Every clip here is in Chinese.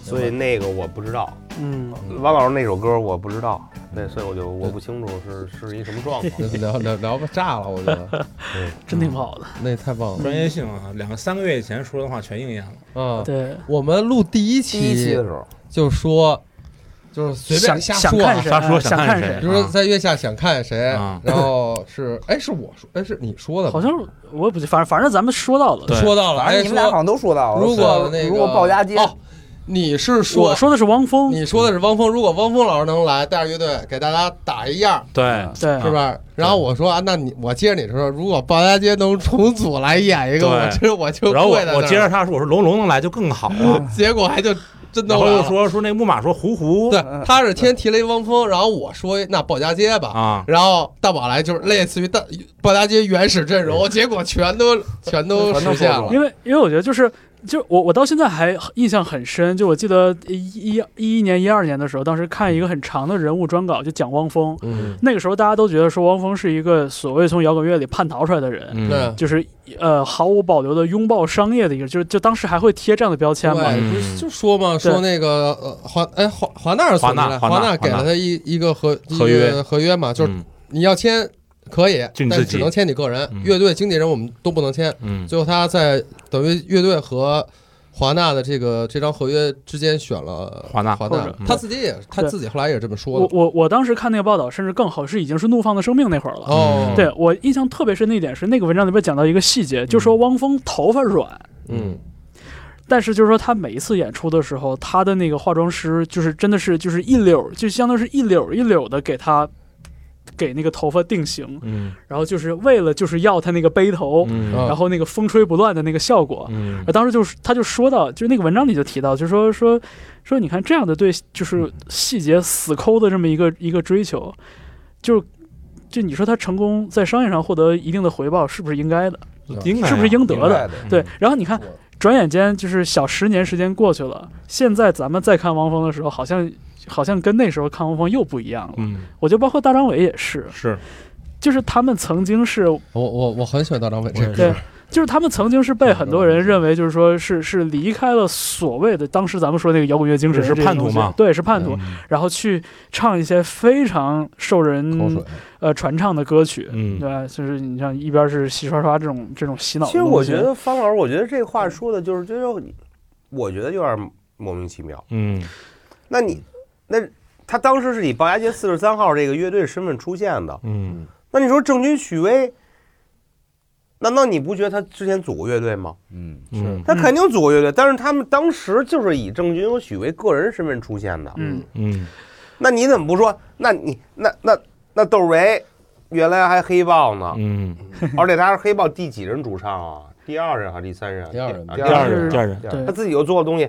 所以那个我不知道。王老师那首歌我不知道，对，所以我不清楚是一什么状况。 聊吧炸了，我觉得真挺好的， 那太棒了， 专业性啊，3个月以前说的话全应验了啊。 对， 我们录第一期的时候就说。就是随便瞎说啊， 想看谁， 比如说在月下想看谁，然后是我说，是你说的， 好像我也不记，反正咱们说到了， 你们俩好像都说到了。 如果鲍家街， 你是说我说的是汪峰， 你说的是汪峰。如果汪峰老师能来带着乐队给大家打一样， 对， 是不是？然后我说啊，那我接着你说，如果鲍家街能重组来演一个，我就然后我接着他说，我说龙能来就更好了， 结果还就。真的， 然后又说那木马说胡， 对，他是先提了一汪峰，然后我说那鲍家街吧， 啊， 然后大宝来就是类似于鲍家街原始阵容，结果全都实现了。 因为我觉得就我到现在还印象很深，就我记得11年12年的时候，当时看一个很长的人物专稿，就讲汪峰。那个时候大家都觉得说汪峰是一个所谓从摇滚乐里叛逃出来的人，就是毫无保留的拥抱商业的一个，就当时还会贴这样的标签嘛。 不是就说嘛，说那个华纳给了他一个合约嘛，就是你要签。可以，但只能签你个人，乐队经纪人我们都不能签。最后他在等于乐队和华纳的这张合约之间选了华纳，他自己后来也这么说的。 我当时看那个报道，甚至更好是已经是《怒放的生命》那会儿了。对我印象特别深的一点是，那个文章里边讲到一个细节，就说汪峰头发软，但是就是说他每一次演出的时候，他的那个化妆师就是真的是就是一绺，就相当于是一绺的给那个头发定型，然后就是为了就是要他那个背头，然后那个风吹不乱的那个效果，当时他就说到，就那个文章里就提到，就说你看这样的对就是细节死抠的这么一个追求，就你说他成功在商业上获得一定的回报，是不是应该的？是不是应得的？对，然后你看。转眼间就是小10年时间过去了，现在咱们再看汪峰的时候，好像跟那时候看汪峰又不一样了。我觉得包括大张伟也是，就是他们曾经是我很喜欢大张伟， 对，就是他们曾经是被很多人认为就是说是离开了所谓的当时咱们说那个摇滚乐精神， 是叛徒嘛？ 对，是叛徒，然后去唱一些非常受人传唱的歌曲，对吧？就是你像一边是洗刷刷这种洗脑的东西。 其实我觉得方老师，我觉得这个话说的就是，我觉得有点莫名其妙。那他当时是以鲍家街43号这个乐队身份出现的，那你说郑钧、许巍，难道你不觉得他之前组过乐队吗？ 是， 他肯定组过乐队，但是他们当时就是以郑钧和许巍个人身份出现的。那你怎么不说？那你那窦唯原来还黑豹呢，而且他是黑豹第几任主唱啊？第2任还是第3任？ 第二任， 他自己又做的东西。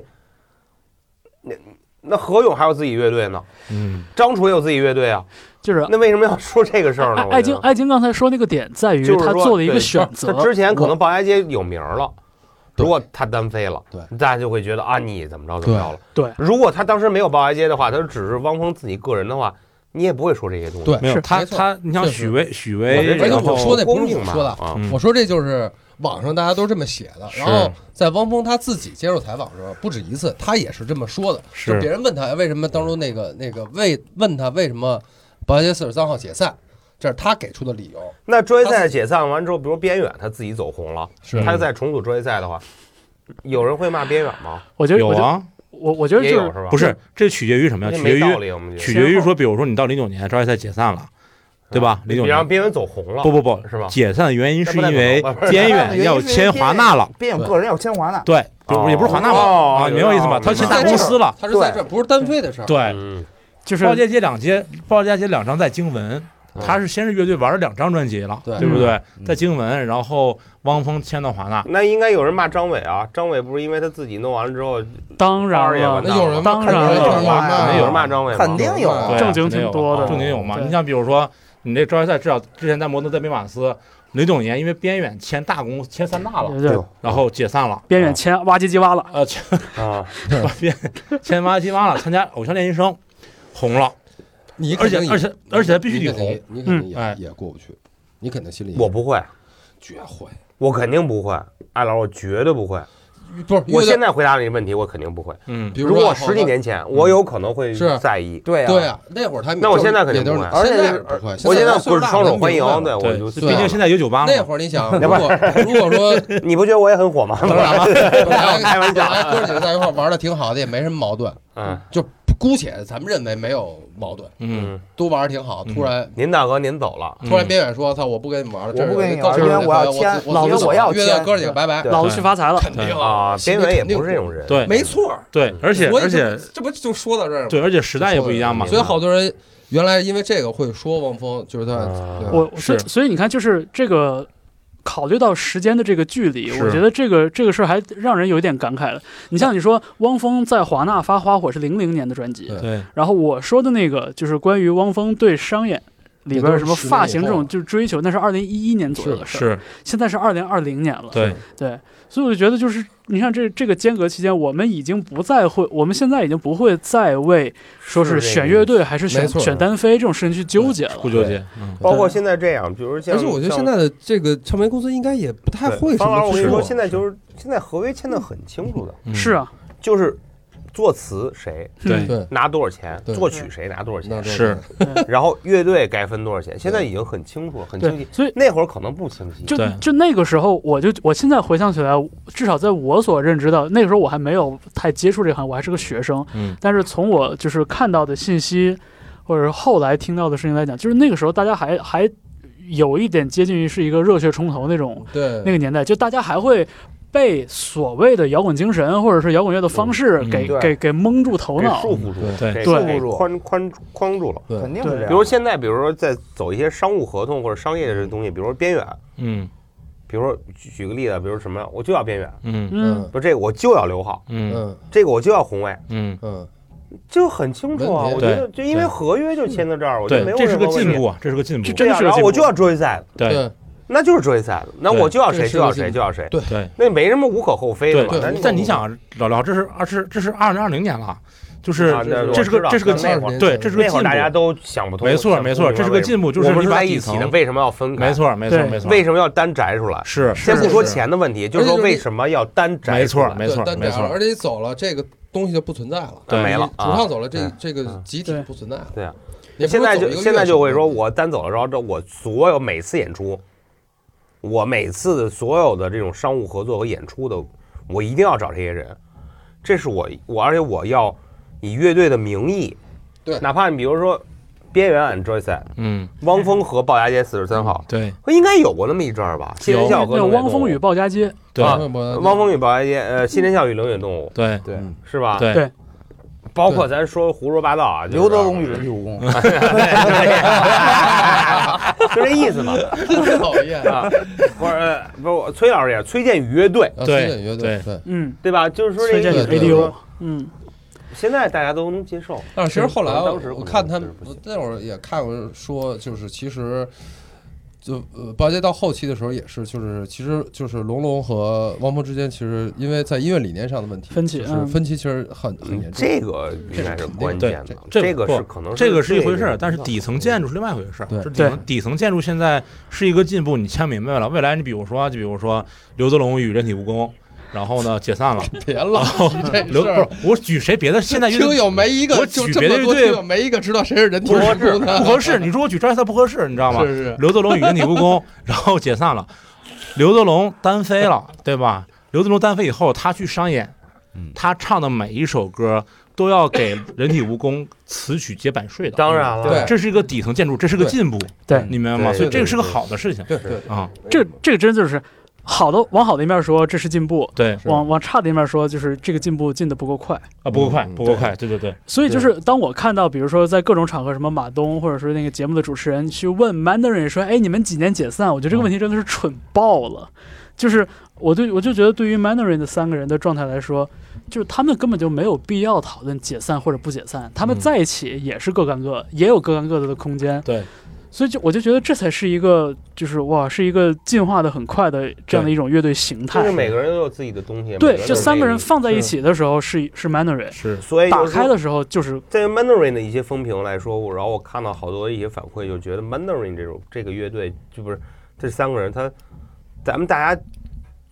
那何勇还有自己乐队呢，张楚也有自己乐队啊， 就是那为什么要说这个事儿呢？ 艾晶刚才说那个点在于他做了一个选择， 他之前可能鲍家街有名了。如果他单飞了，大家就会觉得啊，你怎么着了。 对， 如果他当时没有鲍家街的话，他只是汪峰自己个人的话，你也不会说这些东西。 对， 没有他，你像许巍， 我说那不是我说的啊， 我说这就是网上大家都这么写的。然后在汪峰他自己接受采访的时候，不止一次，他也是这么说的。就别人问他为什么当初那个问他为什么鲍家街43号解散。这是他给出的理由。 那专业赛解散完之后，比如边远他自己走红了，他再重组专业赛的话，有人会骂边远吗？ 我觉得有啊， 我觉得也有是吧？ 不是，这取决于什么呀？取决于说，比如说你到09年专业赛解散了，对吧？09年让边远走红了， 不是吧？ 解散的原因是因为边远要签华纳了， 边远个人要签华纳， 对，也不是华纳嘛，你明白我意思吗？他签大公司了， 他是在这不是单飞的事儿， 对， 就是鲍家街2张在经文。他是先是乐队玩了2张专辑了，对不对？在经文，然后汪峰签到华纳， 那应该有人骂张伟啊。张伟不是因为他自己弄完了之后， 当然了， 那有人当然有人骂张伟， 肯定有， 正经挺多的， 正经有嘛。你像比如说，你这专业赛至少之前在摩登在梅马斯09年，因为边远签大公司签3大了，然后解散了， 边远签挖机机挖了， 签挖机挖了，参加偶像练习生，红了。而且他必须得红， 你肯定也过不去，你肯定心里我不会， 绝会， 我肯定不会，艾老师我绝对不会。 不是， 我现在回答这个问题，我肯定不会。如果10几年前，我有可能会在意。 对啊，那会儿他那我现在肯定不会， 而且不会。 我现在不是双手欢迎，对，我就毕竟现在有酒吧。 那会儿你想，如果说你不觉得我也很火吗？ 当然了， 开玩笑， 哥几个在一块玩的挺好的，也没什么矛盾。就姑且咱们认为没有矛盾，都玩的挺好。突然， 您大哥您走了， 突然边远说：“操，我不跟你们玩了， 我不跟你玩，因为我要签，我要约哥几个拜拜， 老子去发财了。” 肯定啊，边远也不是这种人， 对， 没错， 对，而且这不就说到这儿了？ 对，而且时代也不一样嘛， 所以好多人原来因为这个会说汪峰，就是他， 所以你看，就是这个。考虑到时间的这个距离，我觉得这个事儿还让人有一点感慨了。你像你说汪峰在华纳发花火是00年的专辑， 对。 然后我说的那个就是关于汪峰对商演里边什么发型这种就是追求，那是2011年左右的事儿， 是。 现在是2020年了， 对。 所以我就觉得就是你看这个间隔期间，我们现在已经不会再为说是选乐队还是选单飞这种事情去纠结了， 不纠结。 包括现在这样，比如像， 而且我觉得现在的这个唱片公司应该也不太会什么。 我跟你说，现在合约签的很清楚的， 是啊， 就是。作词谁对拿多少钱，作曲谁拿多少钱是， 然后乐队该分多少钱，现在已经很清楚了，很清晰。 所以那会儿可能不清晰。 就那个时候，我现在回想起来，至少在我所认知的那个时候，我还没有太接触这行，我还是个学生。但是从我就是看到的信息，或者是后来听到的事情来讲，就是那个时候大家还有一点接近于是一个热血冲头那种那个年代，就大家还会。被所谓的摇滚精神或者是摇滚乐的方式给蒙住头脑， 束缚住， 对， 框住了， 肯定是这样。 比如现在，比如说在走一些商务合同或者商业的这东西，比如说边缘，比如说举个例子，比如什么，我就要边缘，不这个我就要刘浩，这个我就要红卫，就很清楚啊。我觉得就因为合约就签到这儿，我觉得没有这是个进步啊，这是个进步。 这样， 然后我就要追赛， 对。 那就是追赛的，那我就要谁就要谁就要谁， 对， 那没什么无可厚非的嘛。 但你想，老廖，这是2020年了，就是这是个进步，对，这是个进步， 大家都想不通。 没错，这是个进步，就是我们是在一起的，为什么要分开？ 没错， 为什么要单摘出来？ 是， 先不说钱的问题，就是说为什么要单摘出来？ 没错， 而且你走了，这个东西就不存在了， 没了。 主唱走了，这个集体不存在了。 对啊，现在就会说，我单走了，然后我所有每次演出。我每次的所有的这种商务合作和演出的，我一定要找这些人，这是我，而且我要以乐队的名义， 对， 哪怕你比如说边缘 and Joyce，汪峰和鲍家街43号， 对， 应该有过那么一阵儿吧？新人笑和汪峰与鲍家街， 对， 汪峰与鲍家街，新人笑与冷血动物， 对， 是吧？ 对。 包括咱说胡说八道啊， 刘德龙与人体蜈蚣， 就这意思嘛。 真讨厌啊！ 不是，崔老师也崔健与乐队， 对， 对吧？就是说这个 ADO， 现在大家都能接受。 但是其实后来我看他们那会儿也看过说，就是其实。就鲍家街到后期的时候也是，其实就是龙龙和汪峰之间，其实因为在音乐理念上的问题分歧， 其实很严重。 这个应该是关键的， 这个是可能这个是一回事，但是底层建筑是另外一回事。 对， 底层建筑现在是一个进步，你签明白了，未来你比如说刘德龙与人体蜈蚣。然后呢，解散了。 别老我举谁别的？现在听友没一个， 我举别的乐队没一个知道谁是人体蜈蚣的， 不合适。你说我举张赛不合适，你知道吗？ 是刘德龙与人体蜈蚣，然后解散了。刘德龙单飞了，对吧？刘德龙单飞以后，他去商演，他唱的每一首歌都要给人体蜈蚣词曲接版税的。 当然了， 对，这是一个底层建筑，这是个进步， 对， 你明白吗？所以这个是个好的事情。 对啊， 这个真就是。好的，往好的一面说，这是进步； 对， 往差的一面说，就是这个进步进得不够快啊，不够快，对。 所以就是当我看到，比如说在各种场合，什么马东或者说那个节目的主持人去问 Mandarin 说：“哎，你们几年解散？”我觉得这个问题真的是蠢爆了。就是我就觉得，对于 Mandarin 的3个人的状态来说，就是他们根本就没有必要讨论解散或者不解散，他们在一起也是各干各，也有各干各的空间。 对。 所以我就觉得这才是一个，就是是一个进化的很快的这样的一种乐队形态。 就是每个人都有自己的东西。 对，这3个人放在一起的时候是 Mandarin， 是， 所以打开的时候就是在 Mandarin 的一些风评来说，然后我看到好多一些反馈，就觉得 Mandarin 这个乐队就不是这3个人，咱们大家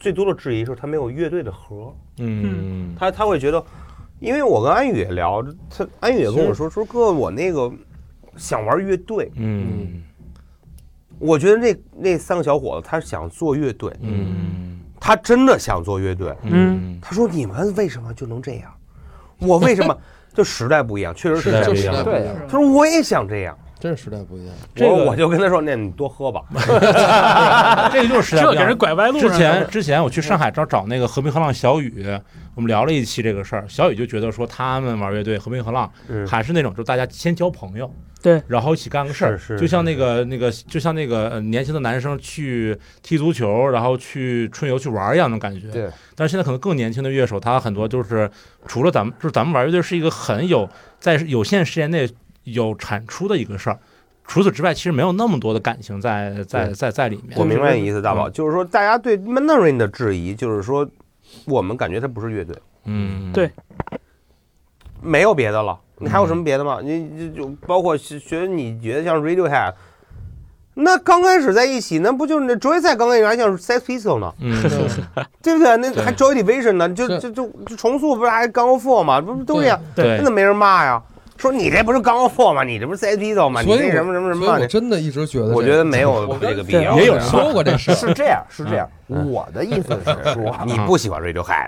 最多的质疑是他没有乐队的核。他会觉得，因为我跟安宇也聊，安宇也跟我说哥，我那个想玩乐队。我觉得那3个小伙子他想做乐队。他真的想做乐队。他说你们为什么就能这样？我为什么？就时代不一样，确实时代不一样。 对， 他说我也想这样。 真是时代不一样。 我就跟他说，那你多喝吧。 这个就是时代不一样。 这给人拐歪路。 之前我去上海找那个和平河浪小雨，我们聊了一期这个事儿。小雨就觉得说他们玩乐队和平河浪还是那种，就大家先交朋友。 对， 然后一起干个事儿，就像那个年轻的男生去踢足球，然后去春游去玩一样的感觉。 对， 但是现在可能更年轻的乐手，他很多就是除了咱们玩乐队是一个很有在有限时间内有产出的一个事儿，除此之外，其实没有那么多的感情在里面。 我明白你意思，大宝，就是说大家对 Mandarin 的质疑，就是说我们感觉他不是乐队。 对， 没有别的了。你还有什么别的吗？你就包括你觉得像 Radiohead， 那刚开始在一起，那不就是那 Joy 刚开始还像 Sex Pistols 呢？对不对？那还 Joy Division 呢？就重塑不是还Gang of Four 吗？不都这样？ 对， 真的没人骂呀。说你这不是Gang of Four吗？你这不是 Sex Pistols 吗？你这什么？ 我真的一直觉得， 我觉得没有这个必要。 也有人说过这事， 是这样。我的意思是说， 你不喜欢 Radiohead。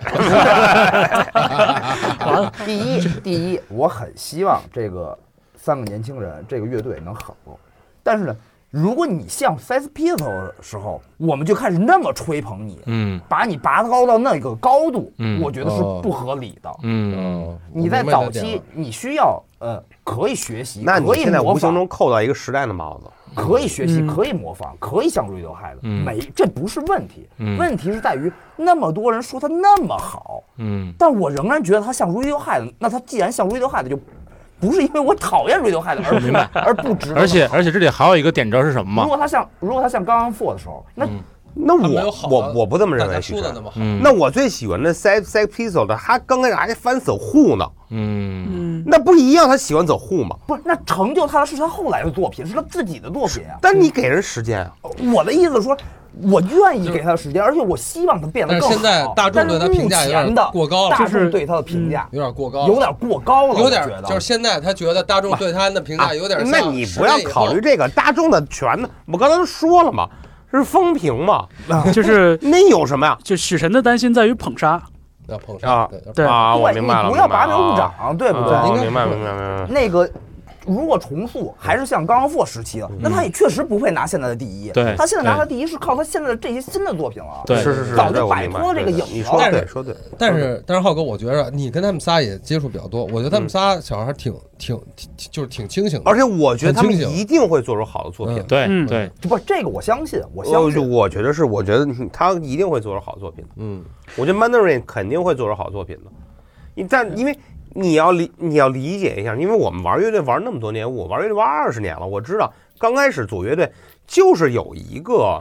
第一，我很希望这个3个年轻人这个乐队能好，但是呢，如果你像 Sex Pistols 的时候，我们就开始那么吹捧你，把你拔高到那个高度，我觉得是不合理的。你在早期你需要可以学习， 那你现在无形中扣到一个时代的帽子。 可以学习，可以模仿，可以像 Radiohead，这不是问题。问题是在于那么多人说他那么好，但我仍然觉得他像 Radiohead。那他既然像 Radiohead，就不是因为我讨厌 Radiohead 而不值得。 而且这里还有一个点，知道是什么吗？ 如果他像刚刚 Four 的时候， 那我不这么认为。那我最喜欢的 Sex Pistols 的，他刚开始还翻走户呢。那不一样，他喜欢走户嘛？ 不是，那成就他的是他后来的作品，是他自己的作品啊。 但你给人时间啊。 我的意思是说，我愿意给他时间，而且我希望他变得更好。 但是现在大众对他评价有点过高了， 大众对他的评价有点过高， 有点过高了， 有点就是现在他觉得大众对他的评价有点像。 那你不要考虑这个大众的权呢，我刚才都说了嘛。是风评嘛？ 就是那有什么呀？ 就许神的担心在于捧杀， 要捧杀对啊，我明白了， 不要拔苗助长，对不对？ 明白。 那个如果重塑还是像刚刚Four时期的，那他也确实不会拿现在的第一。 对， 他现在拿他第一是靠他现在的这些新的作品了。 对， 是， 早就摆脱了这个影子。 你说对，说对。 但是浩哥，我觉得你跟他们仨也接触比较多，我觉得他们仨小孩挺就是挺清醒的， 而且我觉得他们一定会做出好的作品。 对， 不，这个我相信，我觉得是，我觉得他一定会做出好作品的。我觉得 Mandarin 肯定会做出好作品的。但因为你要理解一下，因为我们玩乐队玩那么多年，我玩乐队玩20年了，我知道刚开始组乐队就是有一个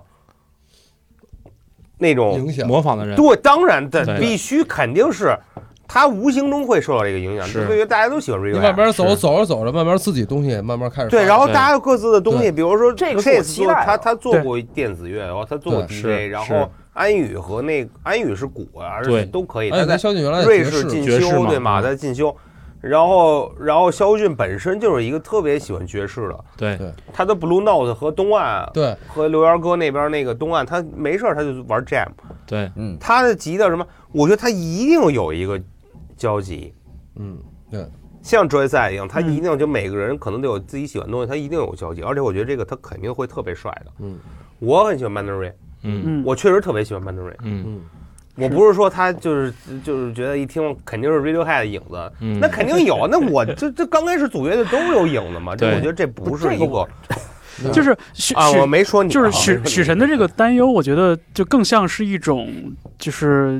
那种影响模仿的人。 对，当然的，必须肯定是他无形中会受到这个影响，是因为大家都喜欢 Radiohead。 慢慢走着，慢慢自己东西慢慢开始对，然后大家有各自的东西，比如说这个他做过电子乐，然后他做过 DJ， 然后安宇和安宇是鼓啊，都可以。他在瑞士进修，对吗？在进修。然后肖俊本身就是一个特别喜欢爵士的， 对， 他的 Blue Note 和东岸， 对， 和刘源哥那边那个东岸，他没事他就玩 Jam， 对， 他的吉他什么，我觉得他一定有一个交集， 对， 像 Joyce 一样，他一定就每个人可能都有自己喜欢的东西，他一定有交集，而且我觉得这个他肯定会特别帅的，我很喜欢 Mandarin，我确实特别喜欢 Mandarin，我不是说他就是觉得一听肯定是 Radiohead 的影子，那肯定有，那我这刚开始组乐队都有影子嘛，这我觉得这不是一个， 就是我没说你， 就是许神的这个担忧，我觉得就更像是一种就是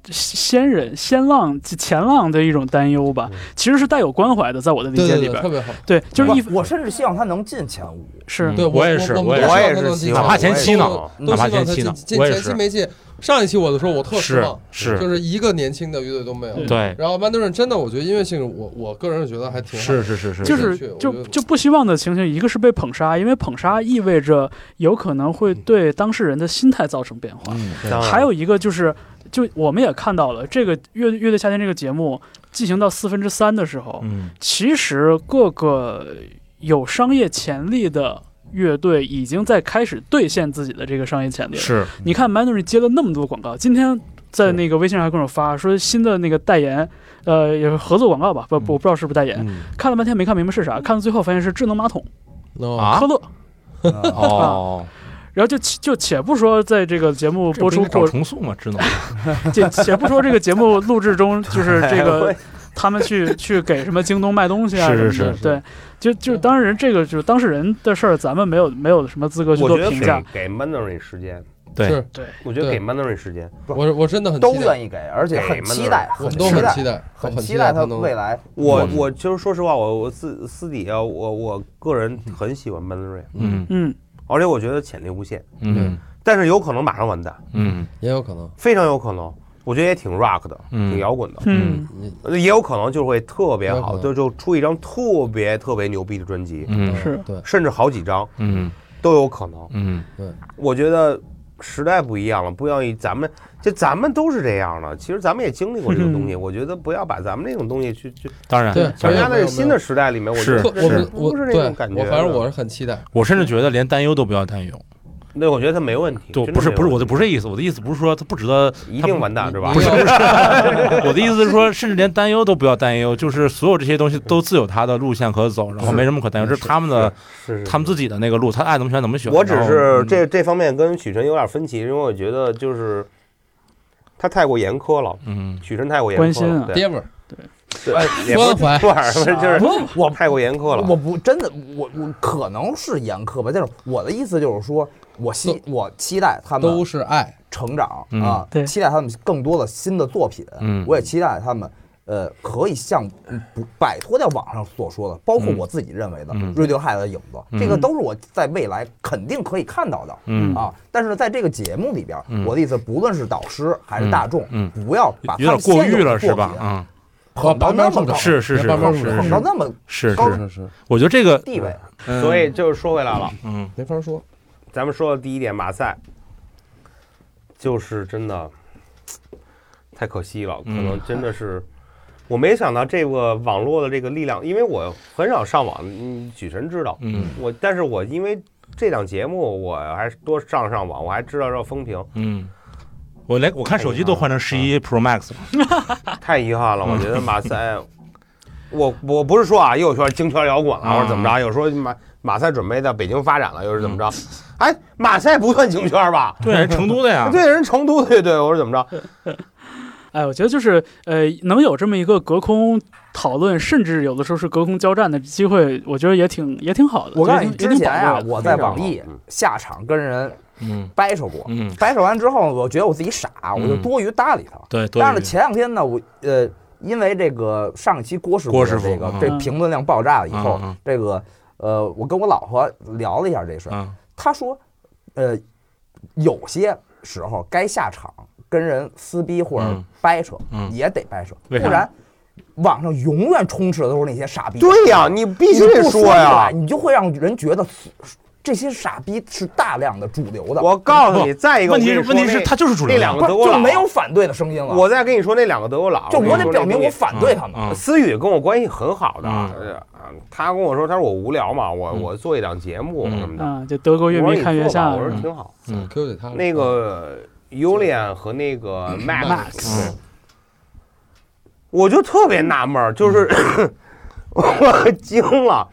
先浪前浪的一种担忧吧，其实是带有关怀的，在我的理解里边， 特别好。 对，就是我甚至希望他能进前5。 是， 对我也是， 我也是， 哪怕前7呢，哪怕前7呢， 我也是。前7没进。上一期我的时候，我特失望， 就是一个年轻的乐队都没有。 对， 然后Mandarin真的，我觉得音乐性，我个人觉得还挺好。 是， 就不希望的情形，一个是被捧杀，因为捧杀意味着有可能会对当事人的心态造成变化。还有一个就是，我们也看到了，这个乐队夏天这个节目进行到3/4的时候，其实各个有商业潜力的乐队已经在开始兑现自己的这个商业潜力了。 是， 你看 Mandarin 接了那么多广告，今天在那个微信上还跟我发说新的那个代言，也是合作广告吧？我不知道是不是代言，看了半天没看明白是啥，看到最后发现是智能马桶，科勒。 哦。 然后就且不说在这个节目播出找重塑嘛，智能。 且不说这个节目录制中，就是这个他们去给什么京东卖东西啊， 是， 对。就当事人这个就是当事人的事儿，咱们没有什么资格去做评价。 给 Mandarin 时间， 对， 我觉得给 Mandarin 时间， 我真的很都愿意给，而且很期待， 我们都很期待， 很期待他未来。 我就是说实话，我私底下我个人很喜欢 Mandarin，而且我觉得潜力无限，但是有可能马上完蛋， 也有可能， 非常有可能。我觉得也挺 rock 的，挺摇滚的，也有可能就会特别好，就出一张特别牛逼的专辑， 是， 对， 甚至好几张，都有可能， 对， 我觉得时代不一样了，不要咱们都是这样的，其实咱们也经历过这个东西，我觉得不要把咱们这种东西去， 当然， 对， 参加在新的时代里面，我觉得不是这种感觉， 反正我是很期待， 我甚至觉得连担忧都不要担忧。 对，我觉得他没问题。 不是，我的不是这意思，我的意思不是说他不值得一定完蛋，是吧？ 不是，我的意思是说，甚至连担忧都不要担忧，就是所有这些东西都自有他的路线可走，然后没什么可担忧，这是他们的，他们自己的那个路，他爱怎么选怎么选。 我只是这方面跟许晨有点分歧，因为我觉得就是他太过严苛了，许晨太过严苛了， 爹味儿， 对， 关怀， 就是我太过严苛了。 我不真的，我可能是严苛吧，但是我的意思就是说，我期待他们都是爱成长啊，期待他们更多的新的作品，我也期待他们可以像摆脱掉网上所说的，包括我自己认为的 Radiohead 的影子，这个都是我在未来肯定可以看到的啊。但是在这个节目里边，我的意思，不论是导师还是大众，不要把他们过誉了，是吧？ 捧到那么高， 是， 捧到那么高， 是， 我觉得这个地位， 所以就是说回来了， 没法说。 咱们说的第一点，马赛就是真的太可惜了，可能真的是我没想到这个网络的这个力量，因为我很少上网，许晨知道，但是我因为这档节目，我还多上网，我还知道风评， 我看手机都换成11 Pro Max 了，太遗憾了。我觉得马赛，我不是说啊，又说京圈摇滚了，或者怎么着，又说马赛准备在北京发展了，又是怎么着？哎，马赛不算京圈吧？ 对，人成都的呀。 对，人成都的乐队，我说怎么着？ 哎，我觉得就是能有这么一个隔空讨论，甚至有的时候是隔空交战的机会，我觉得也挺好的。 我告诉你，之前啊，我在网易下场跟人掰扯过，掰扯完之后，我觉得我自己傻，我就多余搭理他。 对， 但是前两天呢，我因为这个上一期郭师傅这评论量爆炸了以后，这个我跟我老婆聊了一下这事儿，他说，有些时候该下场跟人撕逼或者掰扯，也得掰扯，不然网上永远充斥的都是那些傻逼。 对呀，你必须得说呀， 你就会让人觉得这些傻逼是大量的主流的。 我告诉你，再一个问题是他就是主流， 那两个德国佬就没有反对的声音了。 我再跟你说，那两个德国佬， 就我得表明我反对他们。 思雨跟我关系很好的，他跟我说，他说我无聊嘛，我做一档节目什么的， 就德国乐迷看月下， 我说挺好。 Q 给他那个Julian 和那个 Max，我就特别纳闷，就是我惊了，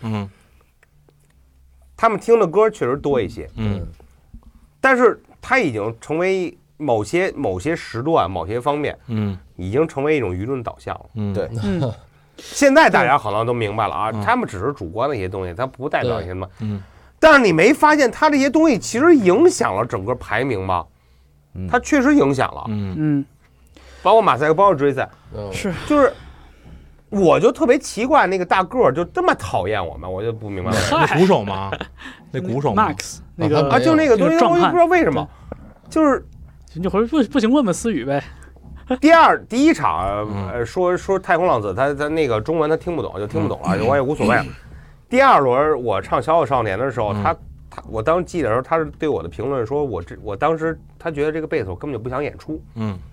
他们听的歌确实多一些，但是他已经成为某些时段、某些方面，已经成为一种舆论导向了， 对， 现在大家可能都明白了啊，他们只是主观的一些东西，它不代表一些什么，但是你没发现他这些东西其实影响了整个排名吗？它确实影响了， 包括马赛克，包括追赛， 是就是。我就特别奇怪，那个大个儿就这么讨厌我们，我就不明白了。 那鼓手吗？那鼓手 Max 那个啊，就那个东西，我也不知道为什么，就是你回不行问问思雨呗。 第一场说太空浪子，他那个中文他听不懂就听不懂了，我也无所谓。第二轮我唱小小少年的时候，我当时记得时候，他是对我的评论说，我当时他觉得这个贝斯手根本就不想演出。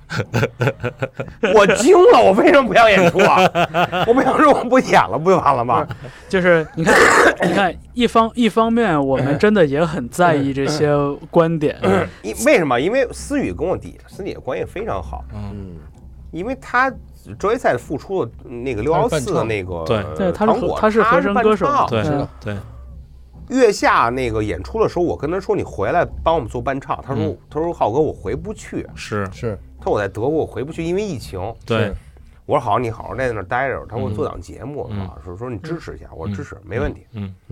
我惊了，我为什么不想演出啊？我不想说我不演了，不就完了吗？ 就是你看，一方面我们真的也很在意这些观点。 为什么？因为思雨跟我私底下关系非常好。因为他周一赛付出的那个614的那个对， 他是和声歌手， 对。 月下那个演出的时候，我跟他说：“你回来帮我们做伴唱。”他说：“浩哥，我回不去。” 是。 他说我在德国，我回不去，因为疫情。 对。 我说好，你好好在那儿待着。他说我做档节目啊，说你支持一下，我说支持，没问题。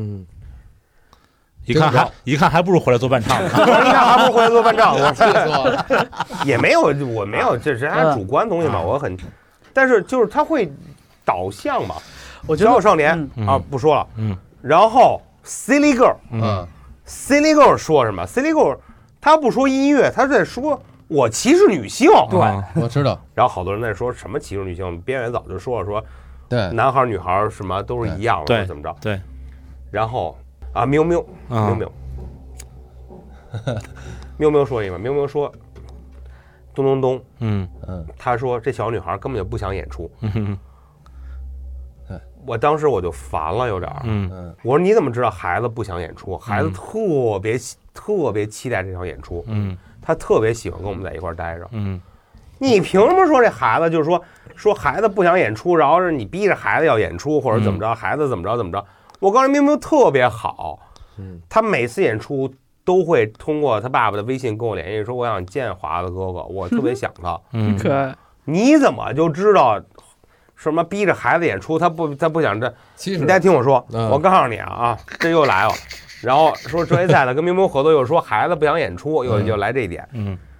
一看还不如回来做伴唱呢。 还不如回来做伴唱。我说也没有，我没有，这是他主观东西嘛。但是就是他会导向嘛。 我觉得小小少年啊，不说了。然后。Silly Girl，Silly Girl 说什么 ？Silly Girl， 他不说音乐，他在说我歧视女性。 对，我知道。 然后好多人在说什么歧视女性，边缘早就说了，说对， 男孩女孩什么都是一样的，怎么着？ 对。 然后啊，喵喵说一个，喵喵说，咚咚咚，他说这小女孩根本就不想演出。我当时我就烦了，有点我说你怎么知道孩子不想演出？孩子特别期待这场演出，他特别喜欢跟我们在一块待着，你凭什么说这孩子就是说孩子不想演出，然后是你逼着孩子要演出，或者怎么着，孩子怎么着？我告诉你，明明特别好，他每次演出都会通过他爸爸的微信跟我联系，说我想见华子哥哥，我特别想他， 可爱。 你怎么就知道？什么逼着孩子演出，他不想这。你再听我说，我告诉你啊，这又来了。然后说这一赛的跟明明合作，又说孩子不想演出，又来这一点。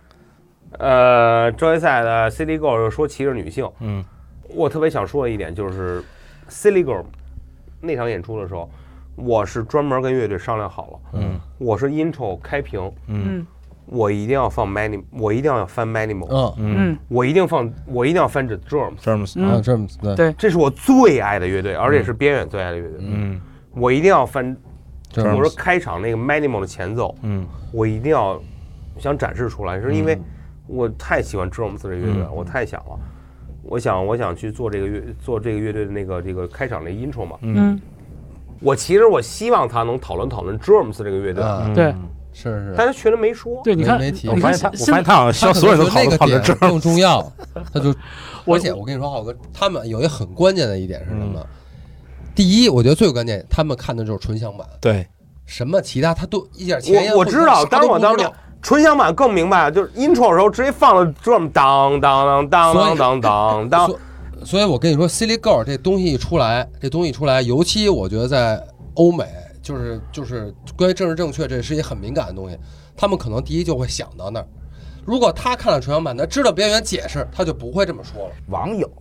这一赛的 Silly Girl 又说歧视女性。我特别想说的一点就是 ，Silly Girl 那场演出的时候，我是专门跟乐队商量好了。我是 intro 开屏。我一定要放 Manimal， 我一定要翻 Manimal， 我一定要翻着 Drums， 对， 这是我最爱的乐队，而且是边远最爱的乐队，我一定要翻，我说开场那个 Manimal 的前奏，我一定要想展示出来，是因为我太喜欢 Drums 这个乐队，我太想了，我想去做这个乐队的那个这个开场的 intro 嘛，其实我希望他能讨论 Drums 这个乐队， 对。 是， 但是群里没说。 对，你看， 我发现他好像需要所有人都讨论这更重要。他就，而且我跟你说，浩哥，他们有一个很关键的一点是什么？第一，我觉得最关键，他们看的就是纯享版。 对， 什么其他他都一点前言。 我知道，当时纯享版更明白，就是 intro 的时候直接放了这么当当当当当当当。 所以我跟你说 ，Silly Girl 这东西一出来，尤其我觉得在欧美。就是关于政治正确，这是一很敏感的东西。他们可能第一就会想到那儿。如果他看了纯享版，他知道边缘解释，他就不会这么说了。 网友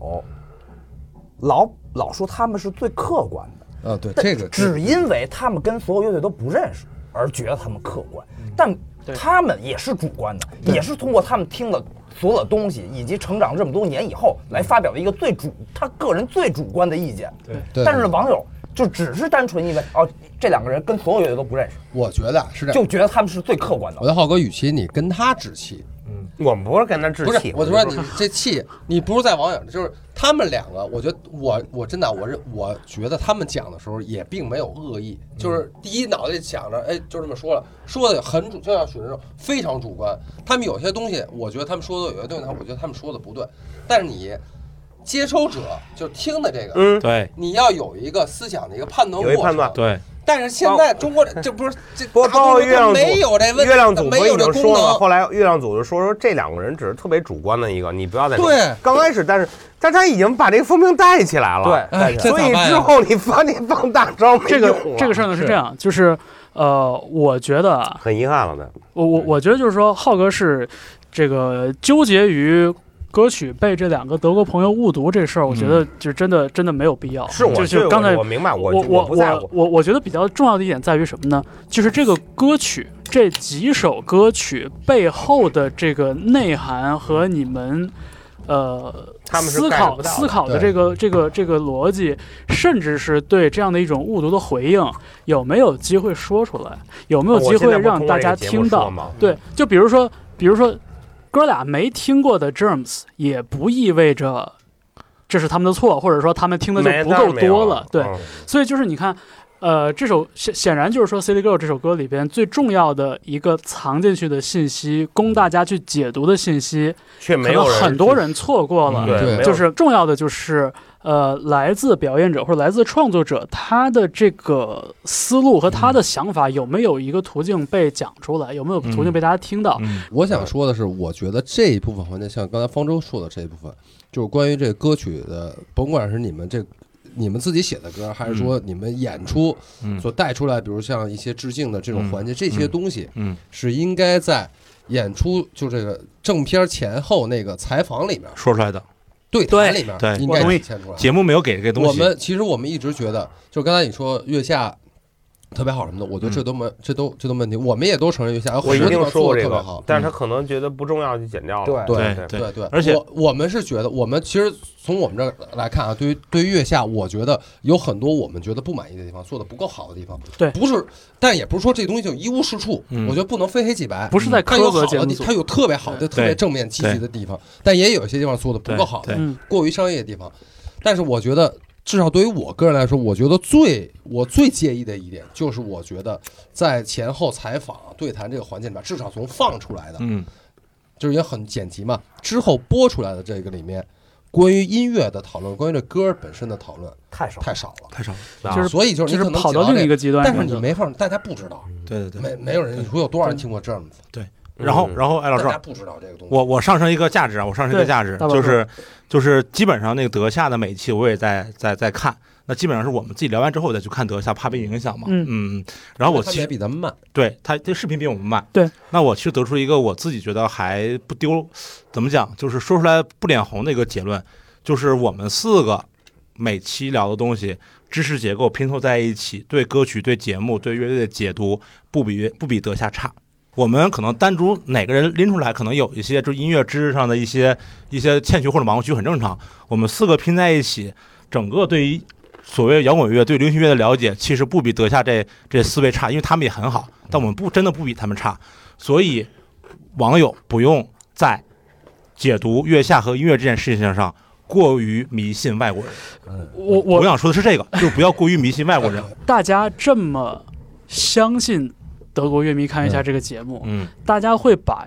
老说他们是最客观的， 对，这个只因为他们跟所有乐队都不认识而觉得他们客观，但他们也是主观的，也是通过他们听了所有的东西以及成长这么多年以后来发表的一个他个人最主观的意见。 对， 但是网友就只是单纯因为这两个人跟所有乐队都不认识， 我觉得是这样， 就觉得他们是最客观的。 我的浩哥，与其你跟他置气， 我们不是跟他置气， 我就说你这气，你不是在网友，就是他们两个，我觉得我真的我觉得他们讲的时候也并没有恶意，就是第一脑袋里想着，就这么说了，说的很就像水说非常主观。他们有些东西，我觉得他们说的有些东西，我觉得他们说的不对，但是你。接收者就听的这个， 对， 你要有一个思想的一个判断过程， 对。 但是现在中国这不是这， 包括月亮组没有这问题， 月亮组没有这说了，后来月亮组就说这两个人只是特别主观的一个，你不要再对。 刚开始，但他已经把这个风评带起来了， 对， 所以之后你放大招没用了。 这个事儿呢是这样，就是我觉得很遗憾了呢。 我觉得就是说，浩哥是这个纠结于歌曲被这2个德国朋友误读这事儿，我觉得就真的没有必要。就刚才我明白，我不在乎。我觉得比较重要的一点在于什么呢？就是这个歌曲这几首歌曲背后的这个内涵和你们思考的这个逻辑，甚至是对这样的一种误读的回应，有没有机会说出来？有没有机会让大家听到？对，就比如说哥俩没听过的 Germs， 也不意味着这是他们的错，或者说他们听的就不够多了。对，所以就是你看。这首显然就是说《City Girl》这首歌里边最重要的一个藏进去的信息，供大家去解读的信息， 却没有很多人错过了。 对， 就是重要的就是来自表演者或者来自创作者他的这个思路和他的想法有没有一个途径被讲出来，有没有途径被大家听到？ 我想说的是，我觉得这一部分环节，像刚才方舟说的这一部分，就是关于这个歌曲的，甭管是你们自己写的歌，还是说你们演出所带出来，比如像一些致敬的这种环节，这些东西，是应该在演出就这个正片前后那个采访里面说出来的， 对谈里面应该体现出来。 节目没有给这个东西。 其实我们一直觉得，就刚才你说月下特别好什么的，我觉得这都问题。我们也都承认月下有很多地方做的特别好， 但是他可能觉得不重要就剪掉了。 对， 而且我们是觉得，我们其实从我们这儿来看啊，对于月下，我觉得有很多我们觉得不满意的地方，做的不够好的地方。 对， 不是，但也不是说这东西就一无是处。我觉得不能非黑即白， 不是在苛责节目， 它有特别好的、特别正面积极的地方，但也有一些地方做的不够好的，过于商业的地方。但是我觉得。至少对于我个人来说，我觉得我最介意的一点就是，我觉得在前后采访对谈这个环节里面，至少从放出来的，就是也很剪辑嘛，之后播出来的这个里面，关于音乐的讨论，关于这歌本身的讨论太少了， 就是所以就是你可能跑到另一个极端， 但是你没法，大家不知道， 对， 没有人，你说有多少人听过这样子？ 对。然后艾老师， 大家不知道这个东西。 我上升一个价值啊，就是基本上那个德夏的每期我也在看，那基本上是我们自己聊完之后再去看德夏，怕被影响嘛。然后我其实比咱们慢， 对他这视频比我们慢。 对， 那我其实得出一个我自己觉得还不丢，怎么讲，就是说出来不脸红的一个结论，就是我们4个每期聊的东西，知识结构拼凑在一起，对歌曲、对节目、对乐队的解读，不比德夏差。我们可能单独哪个人拎出来，可能有一些就音乐知识上的一些欠缺或者盲区，很正常。我们4个拼在一起，整个对于所谓摇滚乐、对流行乐的了解，其实不比德夏这4位差，因为他们也很好，但我们真的不比他们差。所以网友不用在解读月下和音乐这件事情上过于迷信外国人。我想说的是这个，就不要过于迷信外国人。 大家这么相信德国乐迷看一下这个节目，大家会把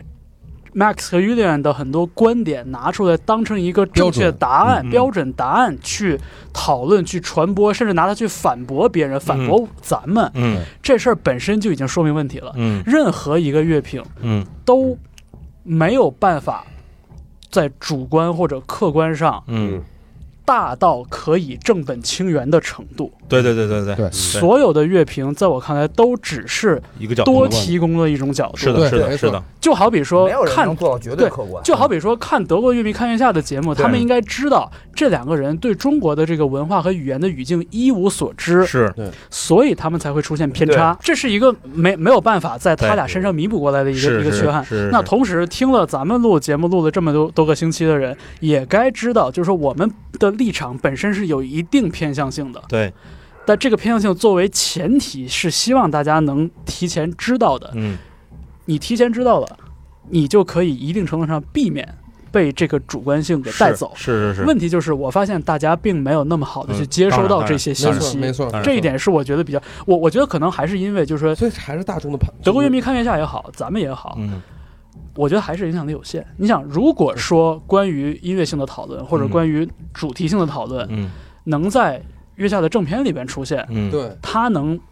Max 和 Julian 的很多观点拿出来当成一个正确答案、标准答案去讨论、去传播，甚至拿它去反驳别人、反驳咱们。这事儿本身就已经说明问题了。任何一个乐评，都没有办法在主观或者客观上，大到可以正本清源的程度。 对， 所有的乐评在我看来都只是一个角度， 多提供了一种角度。 是的。 就好比说看做到绝对客观， 就好比说看德国乐迷看月下的节目，他们应该知道这2个人对中国的这个文化和语言的语境一无所知，所以他们才会出现偏差。这是一个没有办法在他俩身上弥补过来的一个缺憾。那同时听了咱们录节目录了这么多个星期的人，也该知道，就是说我们的立场本身是有一定偏向性的。 对。 但这个偏向性作为前提是希望大家能提前知道的。你提前知道了，你就可以一定程度上避免被这个主观性给带走。 是。 问题就是我发现大家并没有那么好的去接收到这些信息。 没错。 这一点是我觉得比较，我觉得可能还是因为就是说， 所以还是大众的判。 德国乐迷看月下也好，咱们也好，我觉得还是影响力有限。你想，如果说关于音乐性的讨论或者关于主题性的讨论，能在月下的正片里边出现， 对， 它能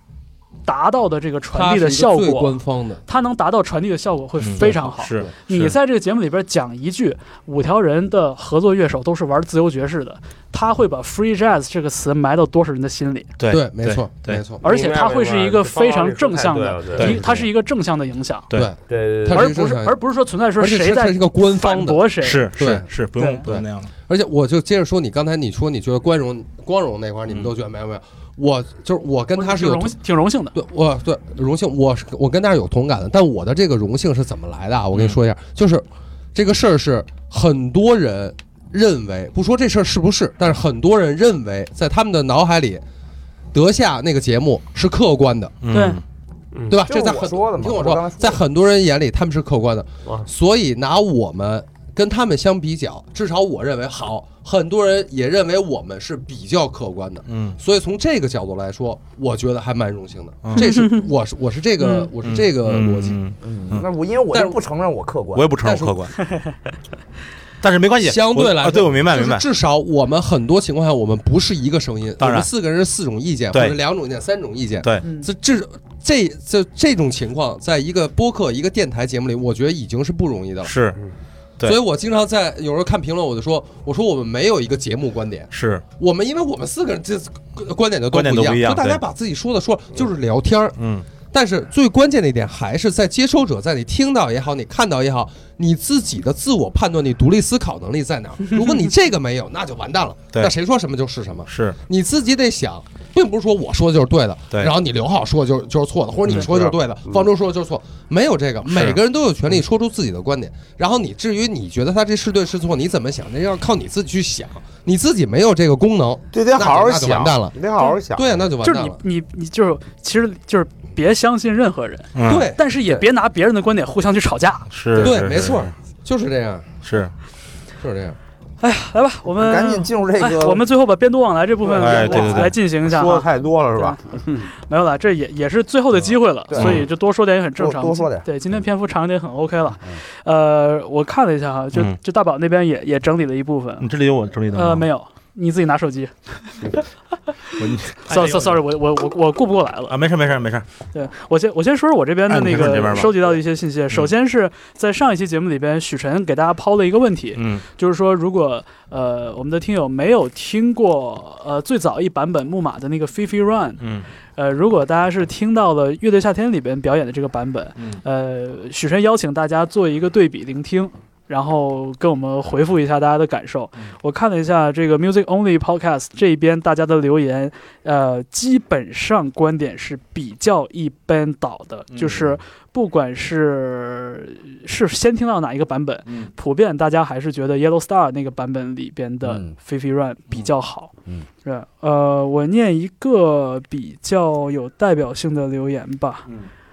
达到的这个传递的效果， 最官方的， 它能达到传递的效果会非常好。 是你在这个节目里边讲一句5条人的合作乐手都是玩自由爵士的，他会把 free jazz 这个词埋到多少人的心里？ 对，没错，没错。 而且它会是一个非常正向的，它是一个正向的影响。 对， 而不是说存在说谁在一个官方反驳谁， 是不用那样的。 而且我就接着说，你刚才你说你觉得光荣那块你们都觉得没有，我跟他是挺荣幸的， 对荣幸，我跟他是有同感的，但我的这个荣幸是怎么来的啊？我跟你说一下，就是这个事儿是很多人认为，不说这事儿是不是，但是很多人认为在他们的脑海里，德夏那个节目是客观的，对吧？这在很多你听我说，在很多人眼里他们是客观的，所以拿我们跟他们相比较，至少我认为好，很多人也认为我们是比较客观的，所以从这个角度来说，我觉得还蛮荣幸的。这是我是这个逻辑。 那因为我就不承认我客观， 我也不承认客观。但是没关系， 相对来说， 对我明白。 至少我们很多情况下，我们不是一个声音， 当然我们4个人是4种意见，或者2种意见、3种意见。 对， 这种情况，在一个播客、一个电台节目里，我觉得已经是不容易的了。 是。 所以我经常有时候看评论，我说我们没有一个节目观点， 是因为我们4个人这观点都不一样，就大家把自己说就是聊天儿，但是最关键的一点还是在接收者，在你听到也好，你看到也好，你自己的自我判断、你独立思考能力在哪儿？如果你这个没有，那就完蛋了。那谁说什么就是什么？ 是你自己得想，并不是说我说的就是对的，然后你刘浩说的就是错的，或者你说的就是对的，方舟说的就是错，没有这个，每个人都有权利说出自己的观点。然后你至于你觉得他这是对是错，你怎么想，那要靠你自己去想。你自己没有这个功能， 对，得好好想， 那就完蛋了。 你得好好想， 对，那就完蛋了。 就是你就是其实就是别相信任何人， 对， 但是也别拿别人的观点互相去吵架。 是， 对，没错，就是这样， 就是这样。 哎呀，来吧，我们赶紧进入这个， 我们最后把编读往来这部分来进行一下。 说的太多了是吧？ 没有了，这也是最后的机会了，所以就多说点也很正常。 多说点。 对，今天篇幅长一点很 OK 了。我看了一下哈，就大宝那边也整理了一部分。 你这里有我整理的吗？ 没有。你自己拿手机。sorry， 我顾不过来了啊！没事。 对，我先说说我这边的那个收集到的一些信息。首先是在上一期节目里边，许晨给大家抛了一个问题，就是说如果我们的听友没有听过最早一版本木马的那个 Fifi Run，如果大家是听到了乐队夏天里边表演的这个版本，许晨邀请大家做一个对比聆听。然后跟我们回复一下大家的感受。我看了一下这个 Music Only Podcast 这边大家的留言，基本上观点是比较一边倒的，就是不管是先听到哪一个版本，普遍大家还是觉得 Yellow Star 那个版本里边的 Fifi Run 比较好。是，我念一个比较有代表性的留言吧。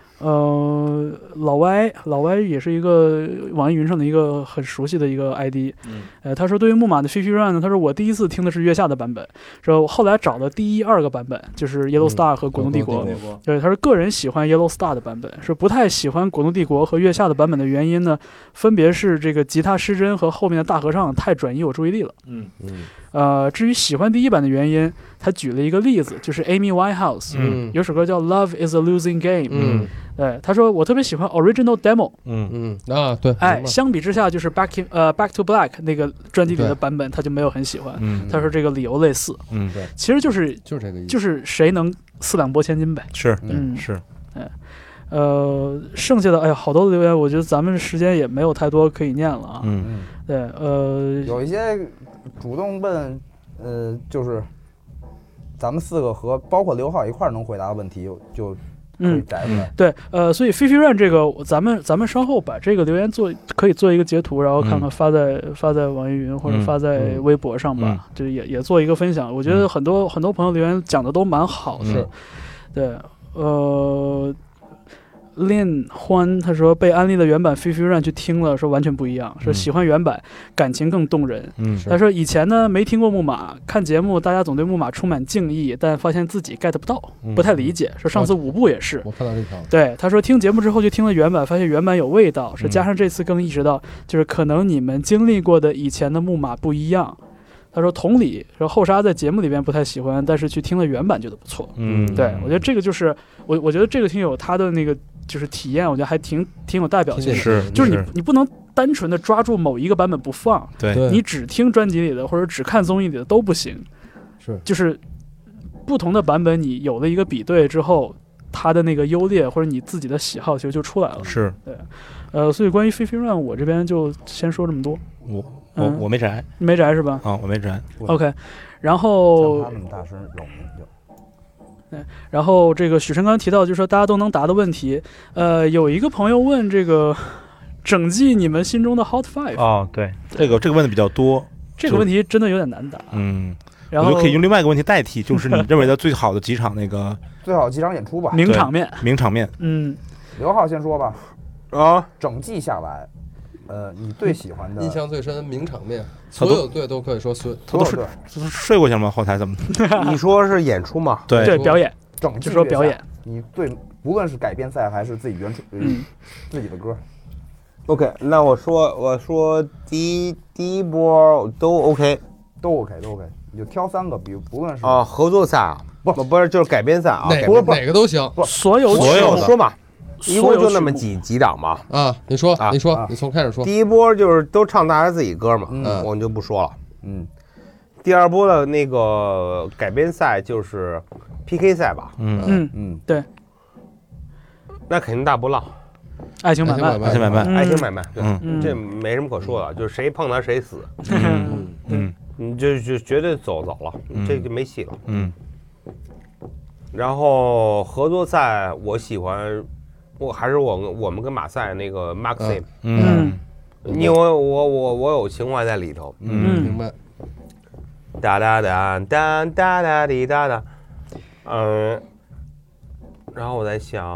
老歪也是一个网易云上的一个很熟悉的一个 ID，他说对于木马的 Fifi Run 呢，他说我第一次听的是月下的版本，说我后来找的第2个版本就是 Yellow Star 和果冻帝国，对，他说个人喜欢 Yellow Star 的版本，说不太喜欢果冻帝国和月下的版本的原因呢，分别是这个吉他失真和后面的大合唱太转移我注意力了。至于喜欢第1版的原因，他举了一个例子，就是 Amy Winehouse，有首歌叫 Love is a Losing Game，对，他说我特别喜欢 Original Demo， 对， 相比之下就是 Back to Black 那个专辑里的版本，他就没有很喜欢。他说这个理由类似， 对， 其实就是这个意思， 就是谁能4两拨千斤呗。 是， 剩下的哎呀，好多留言，我觉得咱们时间也没有太多可以念了啊。对， 有一些主动问，就是咱们4个和包括刘浩一块能回答的问题，就可以摘出来。 对，所以 Fifi Run 这个，咱们稍后把这个留言可以做一个截图，然后看看发在网易云或者发在微博上吧，就也做一个分享。我觉得很多朋友留言讲的都蛮好的。对，Lin 欢他说被安利的原版 Fifi Run 去听了，说完全不一样，说喜欢原版，感情更动人。他说以前呢没听过木马，看节目大家总对木马充满敬意，但发现自己 get 不到，不太理解。说上次舞步也是， 我看到这条。 对，他说听节目之后就听了原版，发现原版有味道，说加上这次更意识到，就是可能你们经历过的以前的木马不一样。 他说同理，说后沙在节目里边不太喜欢，但是去听了原版觉得不错。对，我觉得这个就是我觉得这个挺有他的那个就是体验，我觉得还挺有代表性的。 是， 就是你不能单纯的抓住某一个版本不放， 对， 你只听专辑里的或者只看综艺里的都不行。 是， 就是不同的版本，你有了一个比对之后，它的那个优劣或者你自己的喜好其实就出来了。 是， 对，所以关于Fifi Run，我这边就先说这么多。 我没宅， 没宅是吧？ 啊，我没宅。 OK， 然后他那么大声扰民就。 对，然后这个许晨刚刚提到，就是说大家都能答的问题，有一个朋友问这个整季你们心中的 Hot Five。 哦，对，这个问的比较多， 这个问题真的有点难答。然后我就可以用另外一个问题代替，就是你认为的最好的几场那个最好的几场演出吧， 名场面。 刘浩先说吧。整季下来，你最喜欢的、 印象最深名场面，所有队都可以说他都睡过去了吗？后台怎么？ 你说是演出吗？ 对，表演， 整季说表演。 你不论是改编赛还是自己原创，自己的歌。 OK， 那我说第一波都 OK， 都 OK。你就挑3个，比如不论是合作赛啊，不是就是改编赛啊， 哪个都行， 所有说嘛，一共就那么几档嘛。 你说，你从开始说。 第一波就是都唱大家自己歌嘛，我就不说了。第二波的那个改编赛就是 PK 赛吧。 对， 那肯定大波浪。 爱情买卖， 对，这没什么可说的，就是谁碰他谁死。你就绝对走了，这就没戏了。然后合作赛我喜欢，还是我们跟马赛那个 Maxim。因为我有情怀在里头。 明白。 哒哒哒哒哒哒滴哒哒。然后我在想，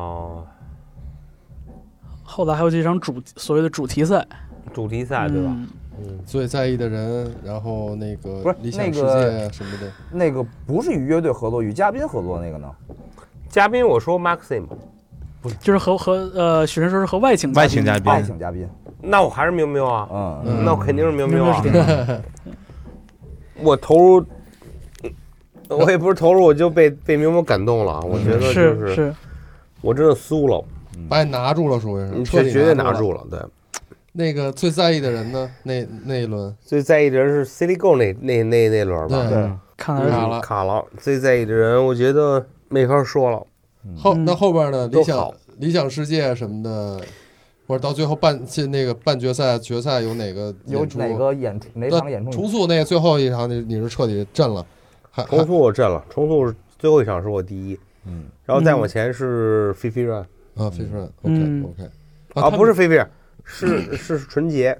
后来还有这场所谓的主题赛， 对吧？ 最在意的人，然后那个不是理想世界什么的， 那个不是与乐队合作，与嘉宾合作那个呢？ 嘉宾我说 Maxim， 不是，就是和许晨说是和外请嘉宾。 那我还是喵喵啊，那我肯定是喵喵啊。我投入，我也不是投入，我就被喵喵感动了。我觉得就是我真的酥了， 把你拿住了，属于是绝对拿住了，对。 那个最在意的人呢？那一轮最在意的人是 City Go 那轮吧？ 对， 卡了。最在意的人，我觉得没法说了。 后边呢？理想世界什么的，或者到最后半决赛、决赛有哪个哪场演出？ 重塑那个最后一场，你是彻底震了。 重塑我震了，重塑最后一场是我第一。然后再往前是Fifi Run。 Fifi Run。OK。 不是Fifi。是纯洁，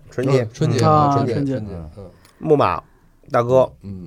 木马大哥，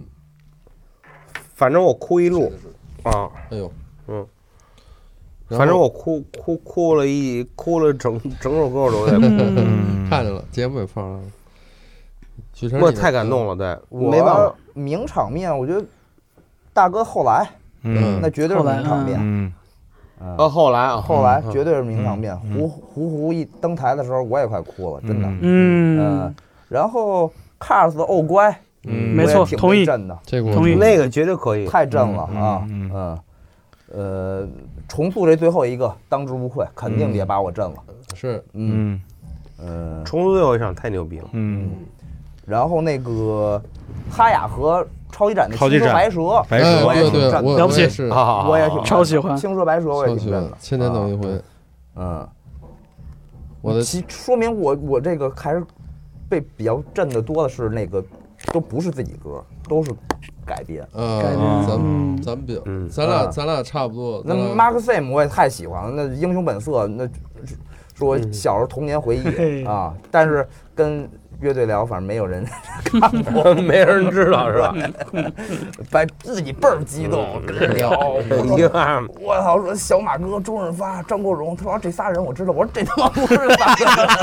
反正我哭一路啊， 哎呦， 反正我哭了整首歌我都在哭， 看见了，节目也放了， 我太感动了，对，没办法， 名场面，我觉得大哥后来，那绝对是名场面。 后来绝对是名场面。胡一登台的时候，我也快哭了，真的。然后 Cars 的哦乖， 没错，同意， 震的， 同意， 那个绝对可以， 太震了啊！重塑这最后一个，当之无愧，肯定也把我震了。 是， 重塑最后一场太牛逼了。 然后那个哈雅和超级展的青蛇白蛇， 我也挺震的， 了不起， 我也挺超喜欢青蛇白蛇，我也挺震的， 千年等一回。 说明我这个还是被比较震的多的是那个，都不是自己歌，都是改编。 咱们比咱俩差不多。 那 Maxim 我也太喜欢了，那英雄本色那是我小时候童年回忆啊，但是跟乐队聊，反正没有人看过， 没人知道是吧？ 把自己倍儿激动跟人聊。我操！说小马哥、周润发、张国荣，他说这仨人我知道。我说这他妈不是仨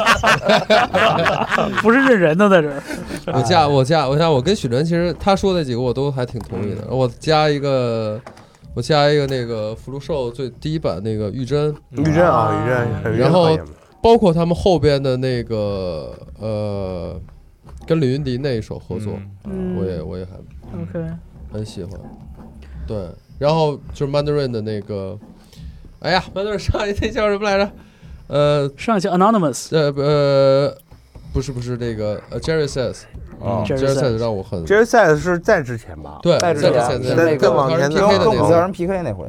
人，不是认人的在这儿。 我跟许晨其实他说那几个我都还挺同意的。我加一个那个福禄寿第一版那个玉珍， 啊，玉珍， 然后。包括他们后边的那个跟李云迪那一首合作，我也很喜欢。对，然后就是 Mandarin 的那个，哎呀 ，Mandarin 上一期叫什么来着？ 上一期 Anonymous， 不是这个Jerry Says。 Jerry Says 让我很 Jerry Says 是在之前吧？ 对， 在之前在更往前跟五条人 PK 那回，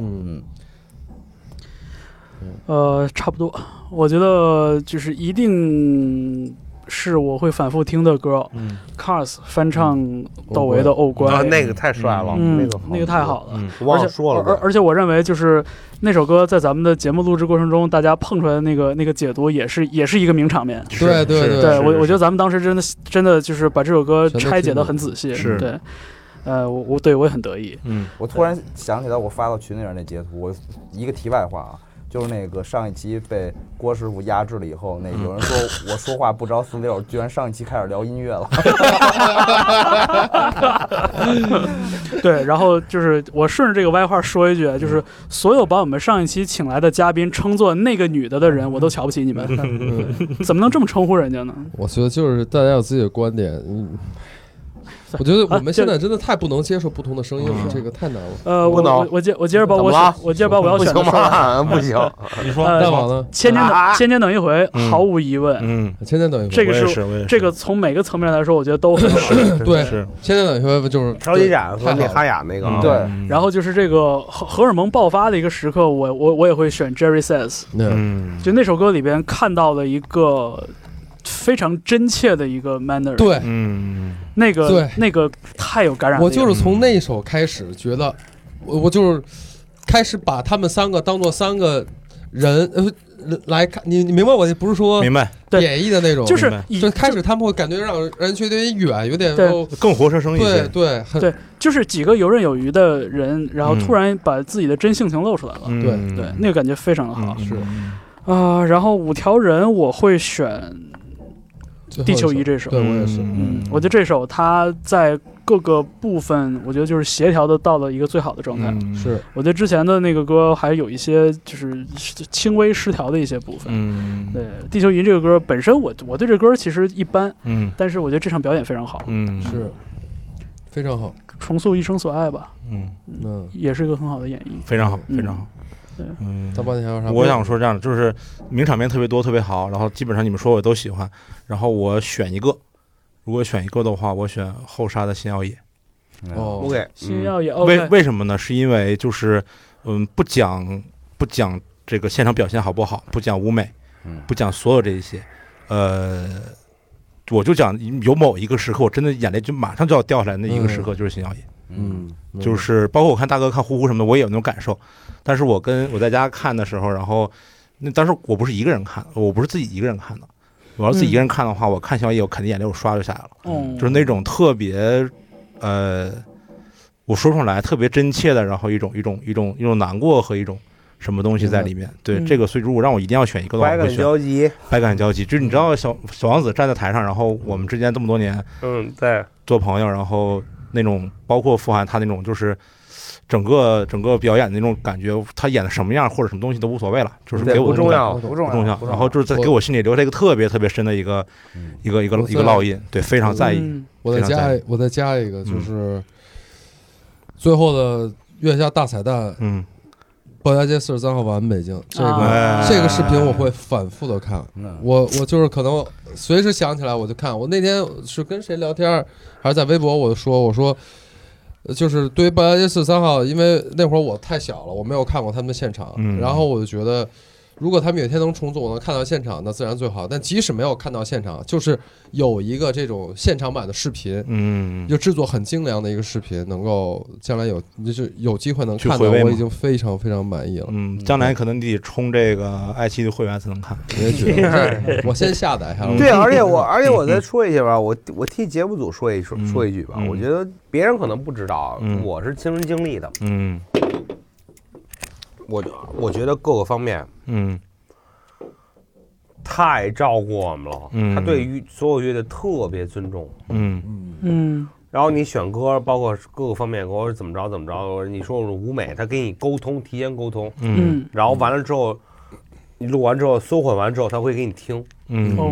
差不多。我觉得就是一定是我会反复听的歌，Cars 翻唱窦唯的《欧乖》， 那个太帅了， 那个太好了。 我忘了说了， 而且我认为就是那首歌在咱们的节目录制过程中，大家碰出来的那个解读也是一个名场面。 对， 我觉得咱们当时真的就是把这首歌拆解的很仔细。对，我也很得意。 我突然想起来，我发到群里边那截图，我一个题外话啊。就是那个上一期被郭师傅压制了以后，那有人说我说话不着四六，居然上一期开始聊音乐了。 对，然后就是我顺着这个歪话说一句，就是所有把我们上一期请来的嘉宾称作那个女的人，我都瞧不起你们。怎么能这么称呼人家呢？ 我觉得就是大家有自己的观点。我觉得我们现在真的太不能接受不同的声音了，这个太难了。 我接着把我要选的说， 不行， 你说大王呢？ 千年等一回，毫无疑问， 千年等一回， 这个是这个从每个层面来说，我觉得都很好。 对，千年等一回就是超级展和那哈雅那个， 对。 然后就是这个荷尔蒙爆发的一个时刻，我也会选 Jerry Says， 就那首歌里边看到了一个非常真切的一个 manner， 对， 那个太有感染力了。 我就是从那一首开始觉得，我就是开始把他们三个当做三个人来看。你明白我不是说明白贬义的那种， 就是开始他们会感觉让人觉得有点远，有点更活生生一些。 对， 就是几个游刃有余的人，然后突然把自己的真性情露出来了。对，那个感觉非常的好。 是然后五条人我会选地球仪这首， 对我也是， 我觉得这首它在各个部分，我觉得就是协调的到了一个最好的状态。 是， 我觉得之前的那个歌还有一些就是轻微失调的一些部分。对，地球仪这个歌本身我对这歌其实一般，但是我觉得这场表演非常好， 是非常好， 重塑一生所爱吧，也是一个很好的演绎， 非常好，非常好。 大宝你还有啥？ 我想说这样的，就是名场面特别多，特别好，然后基本上你们说我都喜欢，然后我选一个，如果选一个的话，我选后沙的新耀野。 OK， 新耀野。 为什么呢？是因为就是不讲这个现场表现好不好，不讲舞美，不讲所有这一些，我就讲有某一个时刻，我真的眼泪就马上就要掉下来，那一个时刻就是新耀野。就是包括我看大哥看呼呼什么的，我也有那种感受。但是我在家看的时候，然后当时我不是一个人看，我不是自己一个人看的。我要自己一个人看的话，我看小野，我肯定眼泪我刷就下来了。就是那种特别我说不上来，特别真切的，然后一种难过和一种什么东西在里面。对这个，所以如果让我一定要选一个的话， 百感交集。 百感交集，就是你知道小王子站在台上，然后我们之间这么多年， 在做朋友，然后那种包括傅涵他那种就是整个表演的那种感觉，他演的什么样或者什么东西都无所谓了，就是给我不重要， 然后就是在给我心里留下一个特别特别深的一个烙印，对，非常在意。 我再加一个，就是最后的月下大彩蛋，鲍家街43号晚北京，这个视频我会反复的看，我就是可能随时想起来我就看。我那天是跟谁聊天，还是在微博，我说就是对于鲍家街43号，因为那会儿我太小了，我没有看过他们的现场，然后我就觉得如果他们有一天能重组，我能看到现场，那自然最好。但即使没有看到现场，就是有一个这种现场版的视频，就制作很精良的一个视频，能够将来有机会能看到，我已经非常非常满意了。 将来可能得充这个爱奇艺的会员才能看。 我先下载下来。 对，而且我再说一下吧，我替节目组说一句吧，我觉得别人可能不知道，我是亲身经历的。我觉得各个方面，太照顾我们了。他对于所有乐队特别尊重。然后你选歌，包括各个方面，我说怎么着，你说我舞美，他给你沟通，提前沟通。然后完了之后，你录完之后，搜混完之后，他会给你听。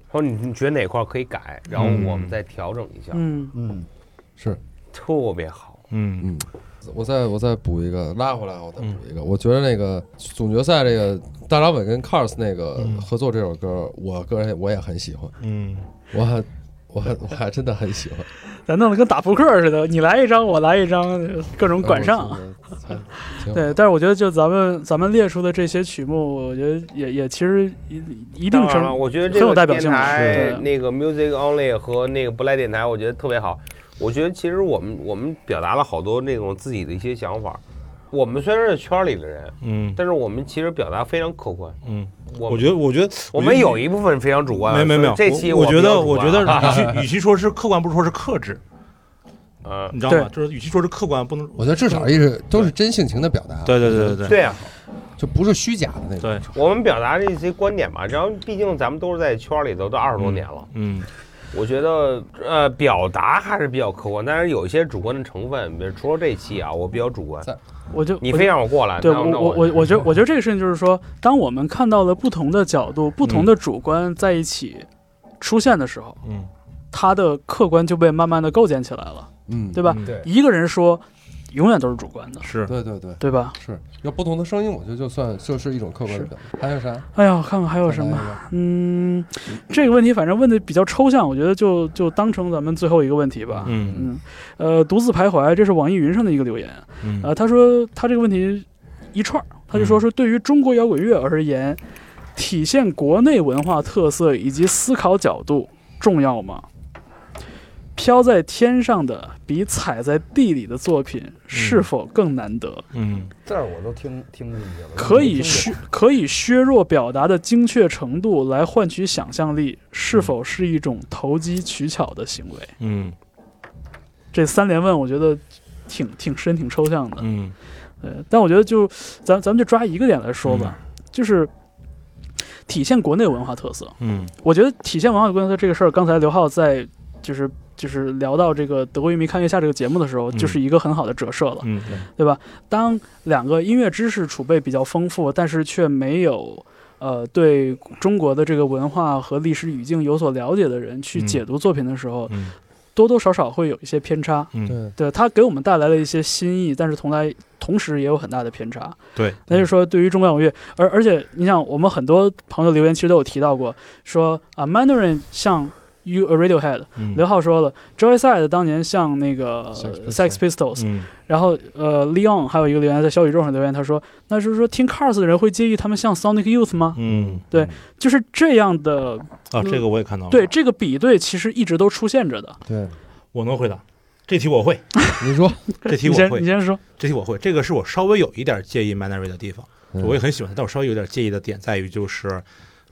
说你觉得哪块可以改，然后我们再调整一下。 是特别好。 我再补一个，拉回来我再补一个。我觉得那个总决赛这个大张伟跟 Cars 那个合作这首歌，我个人我也很喜欢。我还真的很喜欢。 咱弄得跟打扑克似的，你来一张我来一张，各种管上。对，但是我觉得就咱们列出的这些曲目，我觉得也其实一定程度我觉得这个电台那个 Music Only 和那个不赖电台，我觉得特别好。我觉得其实我们表达了好多那种自己的一些想法。我们虽然是圈里的人，但是我们其实表达非常客观。 我觉得我们有一部分非常主观。 没有， 这期我觉得与其说是客观，不如说是克制。你知道吗？就是与其说是客观，不能。 我觉得至少都是真性情的表达。 对啊， 就不是虚假的那种。 对，我们表达这些观点吧，然后毕竟咱们都是在圈里头都20多年了。我觉得表达还是比较客观，但是有一些主观的成分，比如除了这期啊，我比较主观。你非让我过来， 对我觉得这个事情就是说，当我们看到了不同的角度、不同的主观在一起出现的时候，它的客观就被慢慢的构建起来了，对吧？ 对， 一个人说永远都是主观的， 是对吧？ 是有不同的声音，我觉得就是一种客观的表达。还有啥？ 哎呀，看看还有什么？这个问题反正问的比较抽象，我觉得就当成咱们最后一个问题吧。独自徘徊，这是网易云上的一个留言。他说他这个问题一串，他就说对于中国摇滚乐而言，体现国内文化特色以及思考角度重要吗？飘在天上的比踩在地里的作品是否更难得？ 这儿我都听进去了。 可以削弱表达的精确程度来换取想象力，是否是一种投机取巧的行为？这3连问我觉得挺深挺抽象的。但我觉得就咱们就抓一个点来说吧，就是体现国内文化特色。我觉得体现文化特色这个事儿，刚才刘浩在就是聊到这个德国乐迷看月下这个节目的时候，就是一个很好的折射了，对吧？当两个音乐知识储备比较丰富，但是却没有对中国的这个文化和历史语境有所了解的人去解读作品的时候，多多少少会有一些偏差。对，它给我们带来了一些新意，但是同时也有很大的偏差。 对， 那就是说对于中国摇滚乐，而且你想，我们很多朋友留言其实都有提到过，说啊 Mandarin 像You a Radiohead，刘浩说了 ，Joyside 当年像那个 Sex Pistols，然后Leon 还有一个留言在小宇宙上留言，他说，那就是说听 Cars 的人会介意他们像 Sonic Youth 吗？对，就是这样的这个我也看到了。 对，这个比对其实一直都出现着的。 对， 我能回答这题我会。 你说这题我会， 你先说。 这题我会，这个是我稍微有一点介意 Mandarin 的地方，我也很喜欢，但我稍微有点介意的点在于就是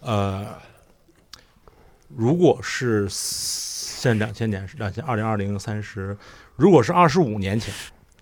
如果是现在2000年2020 30，如果是25年前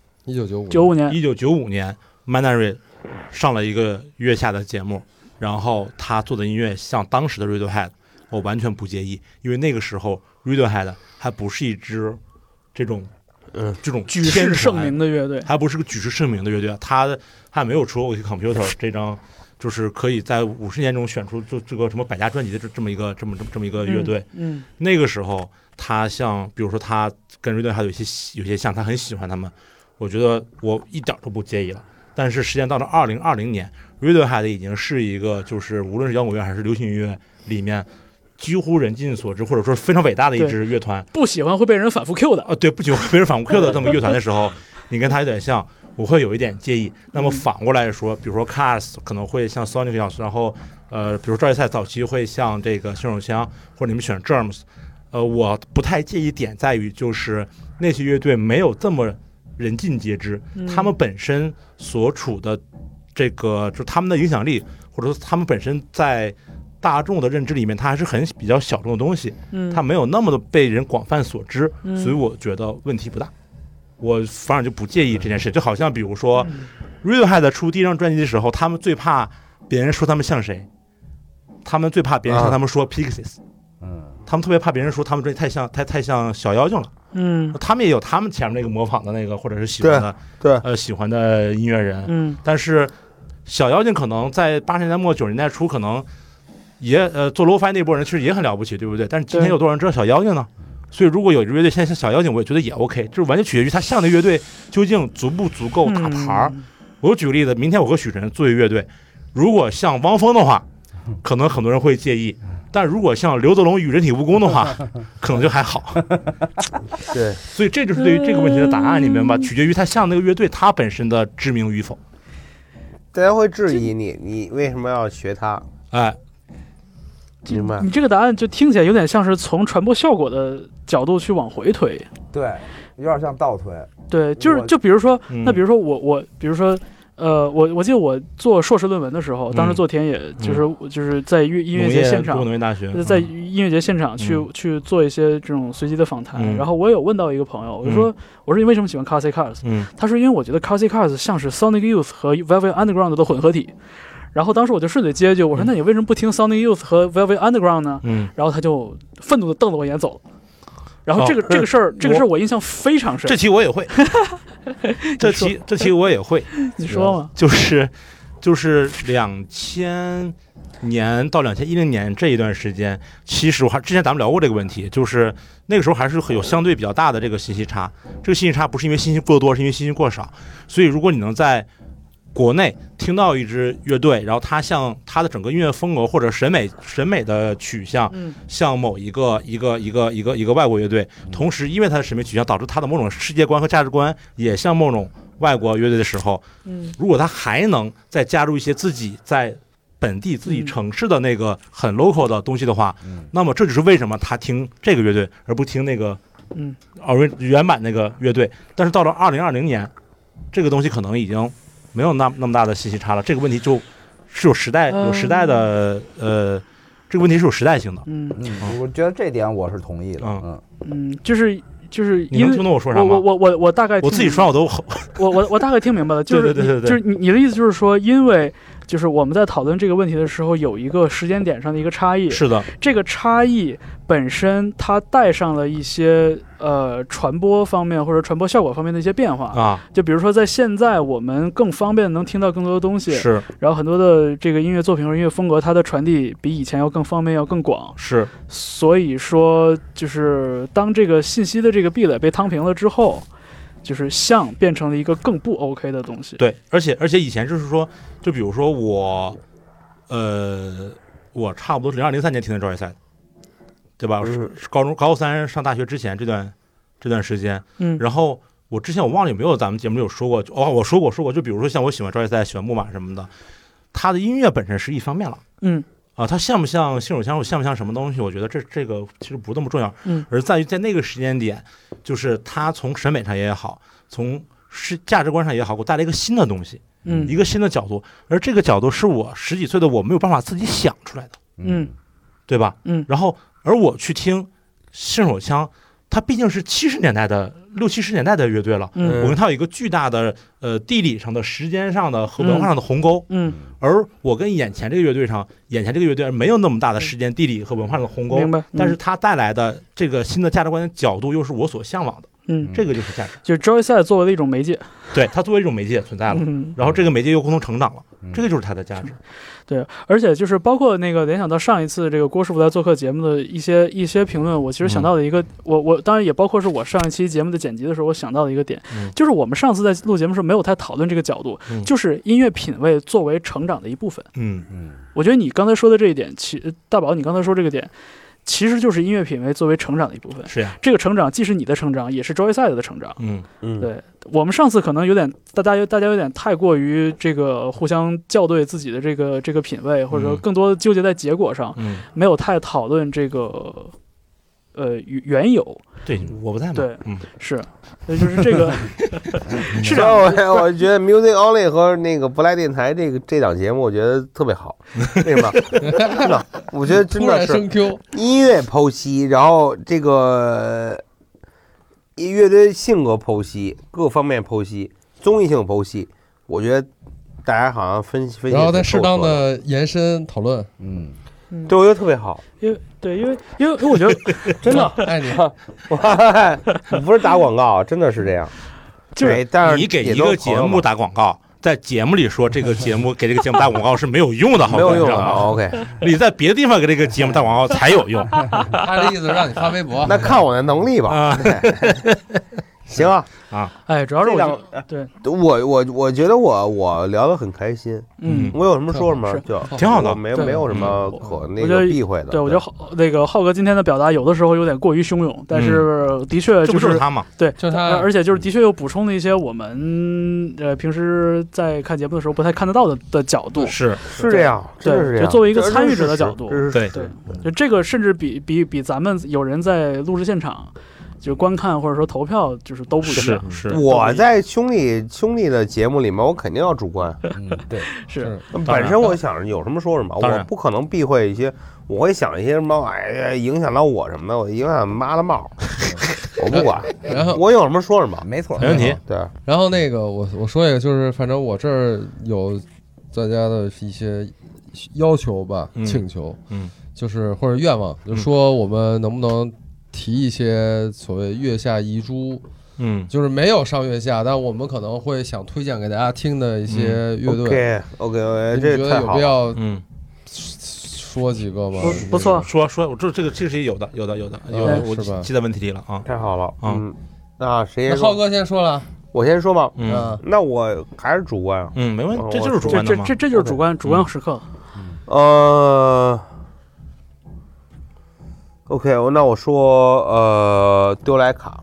1995年 Mandarin 上了一个月下的节目，然后他做的音乐像当时的 Radiohead， 我完全不介意，因为那个时候 Radiohead 还不是一支这种举世盛名的乐队， 还不是个举世盛名的乐队，他还没有出 OK Computer 这张就是可以在50年中选出就这个什么百家专辑的这么一个乐队。那个时候他像比如说他跟 Radiohead 有些像，他很喜欢他们，我觉得我一点都不介意了。但是时间到了2020年 Radiohead 已经是一个就是无论是摇滚乐还是流行音乐里面几乎人尽所知或者说非常伟大的一支乐团， 不喜欢会被人反复 Q 的对，不喜欢会被人反复 Q 的这么乐团的时候你跟他有点像，我会有一点介意。那么反过来说，比如说 Cars 可能会像 Sonic Youth， 然后比如赵一赛早期会像这个新手枪，或者你们选 Germs， 我不太介意点在于就是那些乐队没有这么人尽皆知，他们本身所处的这个就他们的影响力，或者说他们本身在大众的认知里面，它还是比较小众的东西，它没有那么的被人广泛所知，所以我觉得问题不大。我反而就不介意这件事，就好像比如说 Radiohead 出第一张专辑的时候，他们最怕别人说他们像谁，他们最怕别人向他们说 Pixies，他们特别怕别人说他们专辑太像小妖精了，他们也有他们前面那个模仿的那个或者是喜欢的喜欢的音乐人，但是小妖精可能在80年代末90年代初可能也做 lo-fi 那波人其实也很了不起，对不对？但是今天有多少人知道小妖精呢？所以如果有一支乐队现在像小妖精，我也觉得也 OK， 就是完全取决于他像的乐队究竟足不足够打牌。我举个例子，明天我和许晨做一乐队，如果像汪峰的话，可能很多人会介意。但如果像刘德龙与人体蜈蚣的话，可能就还好。 对， 所以这就是对于这个问题的答案里面吧，取决于他像那个乐队他本身的知名与否。 大家会质疑你为什么要学他？ 哎， 明白？ 你这个答案就听起来有点像是从传播效果的角度去往回推。 对，有点像倒推。 对，就比如说，那比如说我比如说。我记得我做硕士论文的时候，当时做田野，就是在音乐节现场， 农业大学， 在音乐节现场去做一些这种随机的访谈。然后我有问到一个朋友，我说你为什么喜欢 Classic Cars？他说因为我觉得 Classic Cars 像是 Sonic Youth 和 Velvet Underground 的混合体。然后当时我就顺嘴接一句，我说那你为什么不听 Sonic Youth 和 Velvet Underground 呢？然后他就愤怒的瞪了我一眼走了。然后这个事儿我印象非常深。 这题我也会，这题我也会。 你说嘛？ 就是2000年到2010年这一段时间，其实之前咱们聊过这个问题，就是那个时候还是有相对比较大的这个信息差。这个信息差不是因为信息过多，是因为信息过少。所以如果你能在国内听到一支乐队，然后它像它的整个音乐风格或者审美的取向，像某一个外国乐队，同时因为它的审美取向导致它的某种世界观和价值观也像某种外国乐队的时候，如果它还能再加入一些自己在本地自己城市的那个很 local 的东西的话，那么这就是为什么他听这个乐队而不听那个原版那个乐队。但是到了2020年，这个东西可能已经没有那么大的信息差了，这个问题就是有时代的这个问题是有时代性的。 我觉得这点我是同意的。 就是你能听懂我说啥吗？ 我大概我自己说我都我大概听明白了，就是对就是你的意思就是说，因为就是我们在讨论这个问题的时候，有一个时间点上的一个差异。 是的， 这个差异本身它带上了一些传播方面或者传播效果方面的一些变化啊。 就比如说在现在我们更方便能听到更多的东西， 是。 然后很多的这个音乐作品或者音乐风格，它的传递比以前要更方便，要更广。 是。 所以说，就是当这个信息的这个壁垒被摊平了之后，就是像变成了一个更不 OK 的东西。 对，而且以前就是说，就比如说我差不多是0203年听的赵一赛，对吧？是高三上大学之前这段时间，然后我之前我忘了有没有咱们节目里有说过，我说过，就比如说像我喜欢赵一赛，喜欢木马什么的，他的音乐本身是一方面了，他像不像信手枪，像不像什么东西？我觉得这个其实不那么重要，而在于在那个时间点，就是他从审美上也好，从价值观上也好，给我带来一个新的东西，一个新的角度，而这个角度是我10几岁的我没有办法自己想出来的，对吧？然后而我去听信手枪，它毕竟是60、70年代的乐队了，我跟它有一个巨大的地理上的、时间上的和文化上的鸿沟，而我跟眼前这个乐队没有那么大的时间、地理和文化上的鸿沟，但是它带来的这个新的价值观的角度又是我所向往的。这个就是价值， 就是 Joyce 作为了一种媒介， 对，它作为一种媒介存在了，然后这个媒介又共同成长了，这个就是它的价值。 对，而且就是包括那个联想到上一次这个郭师傅来做客节目的一些评论，我其实想到的一个，我当然也包括是我上一期节目的剪辑的时候我想到的一个点，就是我们上次在录节目时候没有太讨论这个角度，就是音乐品味作为成长的一部分。我觉得你刚才说的这一点，大宝你刚才说这个点。其实就是音乐品味作为成长的一部分。 是呀， 这个成长既是你的成长，也是 Joyside 的成长。对，我们上次可能有点，大家有点太过于这个互相校对自己的这个品味，或者说更多的纠结在结果上，没有太讨论这个缘由。 对，我不在嘛。 对，是，所以就是这个。是的，我觉得 Music Only 和那个不赖电台这档节目，我觉得特别好。为什么？真的，我觉得真的是音乐剖析，然后这个乐队性格剖析，各方面剖析，综艺性剖析，我觉得大家好像分析， 然后再适当的延伸讨论。 对，我觉得特别好。 因为我觉得真的爱你， 不是打广告，真的是这样。 就是但是你给一个节目打广告， 在节目里说这个节目给这个节目打广告是没有用的， 没有用的。OK， 你在别的地方给这个节目打广告才有用。 他的意思让你发微博， 那看我的能力吧。行啊， 哎，主要是对我觉得我聊得很开心，我有什么说什么，就挺好的， 没有什么可那个避讳的。 对，我觉得那个浩哥今天的表达有的时候有点过于汹涌，但是的确就是他嘛， 对， 就他， 而且就是的确又补充了一些我们平时在看节目的时候不太看得到的角度， 是这样， 对，就作为一个参与者的角度， 对， 就这个甚至比咱们有人在录制现场。就是观看或者说投票，就是都不一样。 是我在兄弟的节目里面，我肯定要主观。 对， 是。 本身我想有什么说什么，我不可能避讳一些，我会想一些什么，哎，影响到我什么的，我影响妈的帽，我不管。然后我有什么说什么， 没错， 没问题。 对。 然后那个我说一个，就是反正我这儿有大家的一些要求吧，请求，就是或者愿望，就说我们能不能提一些所谓月下遗珠，就是没有上月下，但我们可能会想推荐给大家听的一些乐队。 OK， 这觉得有必要说几个吗？ 不错， 说，我这个是有的，我记在问题里了啊。 太好了，那谁先说？ 那浩哥先说了， 我先说吧。那我还是主观啊。 没问题，这就是主观的嘛。 这就是主观时刻。 OK， 那我说丢莱卡，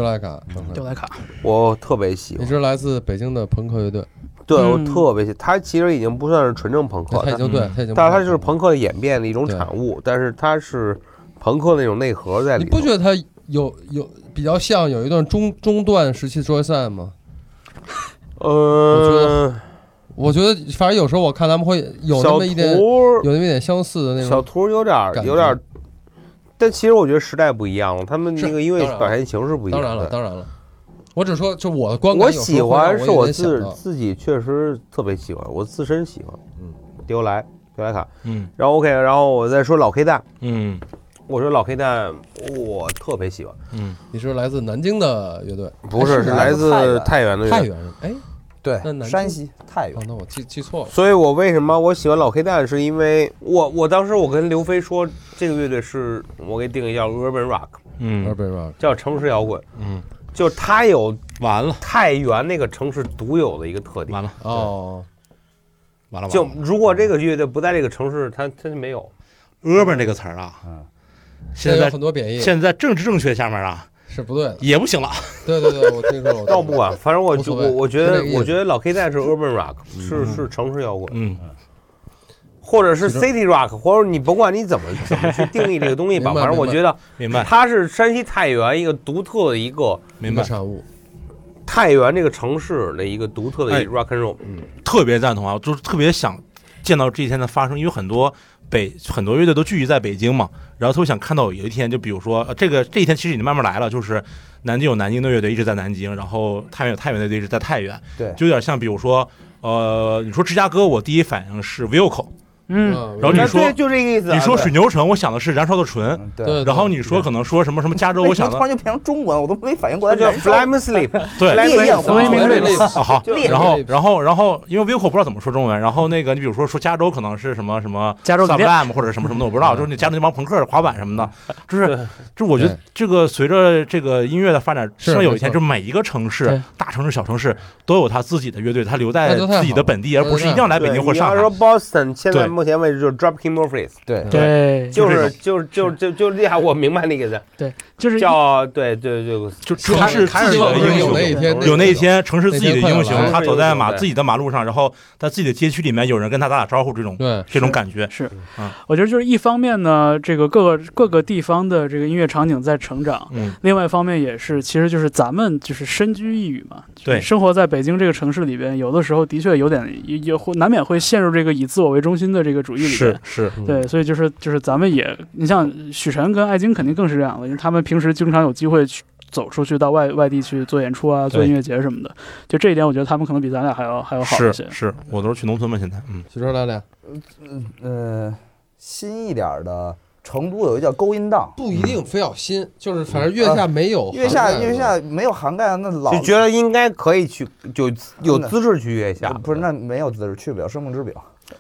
我特别喜欢。 一支来自北京的朋克乐队， 对我特别喜欢。它其实已经不算是纯正朋克， 它已经， 但是它就是朋克的演变的一种产物，但是它是朋克那种内核在里面。 你不觉得它有比较像有一段中段时期的周杰赛吗？我觉得反正有时候我看他们会有那么一点相似的那种。 小图有点。但其实我觉得时代不一样了，他们那个音乐表现形式不一样。 当然了，我只说就我的观感， 我喜欢是我自己确实特别喜欢，我自身喜欢。丢莱卡。然后 OK， 然后我再说老 K 蛋。我说老 K 蛋，我特别喜欢。 你是来自南京的乐队？ 不是，是来自太原的乐队。 太原，哎。 对，山西太原。 那我记错了。 所以我为什么我喜欢老 K 蛋，是因为我当时我跟刘飞说，这个乐队是我给定义叫 urban rock，urban rock 叫城市摇滚，就它有完了太原那个城市独有的一个特点。 完了。 就如果这个乐队不在这个城市，它就没有 urban 这个词儿啊。现在很多贬义。 现在政治正确下面啊。 是不对， 也不行了。 对，我听说了。 倒不管，反正我觉得老 K 蛋是 urban rock，是城市摇滚，或者是 city rock， 或者你甭管你怎么去定义这个东西吧，反正我觉得明白， 它是山西太原一个独特的一个产物， 太原这个城市的一个独特的 rock and roll， 特别赞同啊，就是特别想见到这一天的发生，因为很多乐队都聚集在北京嘛，然后特别想看到有一天，就比如说这一天其实已经慢慢来了，就是南京有南京的乐队一直在南京，然后太原有太原的乐队一直在太原， 对， 就有点像比如说你说芝加哥，我第一反应是 Wilco。然后你说就这个意思。 你说水牛城，我想的是燃烧的纯。 对。 然后你说可能说什么加州，我想的突然就变成中文，我都没反应过来。 叫 Flame Sleep。 对。 烈焰黄昏。 好。然后，因为 Wilco 不知道怎么说中文，然后那个你比如说加州可能是什么加州 Sublime 或者什么的我不知道，就是那加州那帮朋克滑板什么的，就我觉得这个随着这个音乐的发展，希望有一天就每一个城市，大城市小城市都有他自己的乐队，他留在自己的本地，而不是一定要来北京或上海。 你要说 Boston 现在目前为止就是 Dropkick Murphys， 对， 就厉害，我明白那个字， 对，就是叫对， 就城市自己的英雄，有那一天城市自己的英雄，他走在自己的马路上，然后在自己的街区里面有人跟他打招呼，这种感觉是，我觉得就是一方面呢，这个各个地方的这个音乐场景在成长，另外一方面也是，其实就是咱们就是身居一隅嘛， 对， 生活在北京这个城市里边，有的时候的确有点也会难免会陷入这个以自我为中心的这个主义里边， 是， 对，所以就是咱们也，你像许晨跟艾晶肯定更是这样的，因为他们平时经常有机会去走出去到外地去做演出啊，做音乐节什么的，就这一点，我觉得他们可能比咱俩还要好一些。 是我都是去农村嘛，现在。 许晨来俩， 新一点的成都有一个叫勾音档， 不一定非要新，就是反正月下没有， 月下没有涵盖那老， 就觉得应该可以去，就有资质去月下， 不是那没有资质去不了，生命之饼。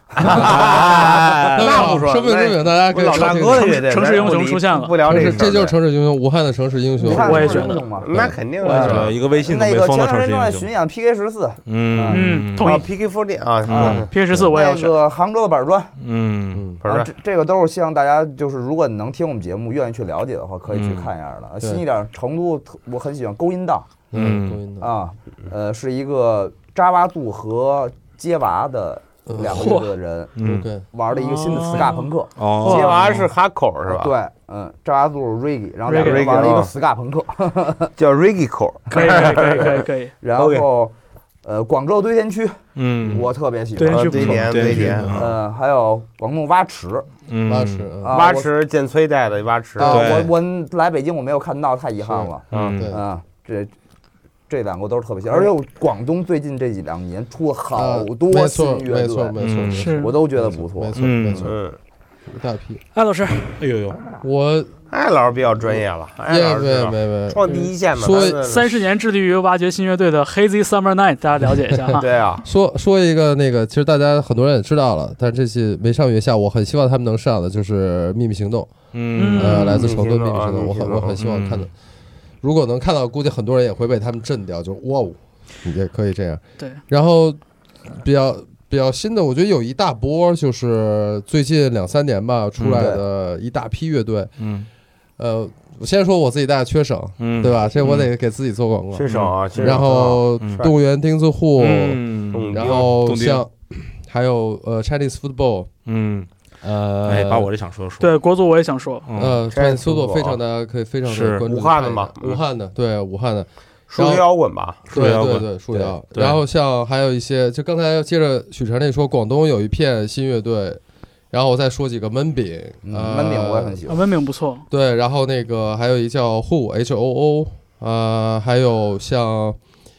那不说， 生命之饼大家可以老大哥的乐队， 城市英雄出现了， 不聊这个， 这就是城市英雄，武汉的城市英雄， 我也觉得， 那肯定的，一个微信那个前段段时间巡演 PK14， 同意 PK14 啊 ，PK14我也那个杭州的板砖， 板砖， 这个都是希望大家就是如果你能听我们节目，愿意去了解的话，可以去看一下的。新一点，成都我很喜欢勾音档， 勾音档啊，是一个扎瓦杜和街娃的。两个乐队的人，玩的一个新的 ska 朋克。 街娃是哈口是吧？ 对，扎瓦杜 reggae， 然后两个人玩了一个 ska 朋克， 叫 reggae 口。 可以。 然后，广州堆填区，我特别喜欢堆填， 还有广东蛙池， 蛙池建崔带的蛙池。 我来北京我没有看到，太遗憾了。这两个都是特别喜欢，而且广东最近这2年出了好多新乐队， 没错， 我都觉得不错， 没错，一大批。 艾老师， 哎呦， 艾老师比较专业了，艾老师创第一线嘛。 说 30年致力于挖掘新乐队的 Hazy Summer Night， 大家了解一下哈。 对啊， 说一个那个，其实大家很多人也知道了，但是这期没上月下，我很希望他们能上的就是秘密行动，来自成都秘密行动，我很希望看的。如果能看到，估计很多人也会被他们震掉，就哇哦，也可以这样。 对， 然后比较新的，我觉得有一大波，就是最近2-3年吧出来的一大批乐队。我先说我自己大缺省，对吧？这我得给自己做广告。 缺省啊！ 然后动物园钉子户，然后像还有Chinese football， 把我这想说。 对，国足我也想说。 Chinese football 非常大家可以非常的关注。 武汉的嘛， 武汉的，对，武汉的。 数学摇滚吧， 对，数摇。然后像还有一些，就刚才接着许晨那说，广东有一片新乐队，然后我再说几个焖饼， 焖饼我也很喜欢， 焖饼不错。 对，然后那个还有一叫 HOO， 还有像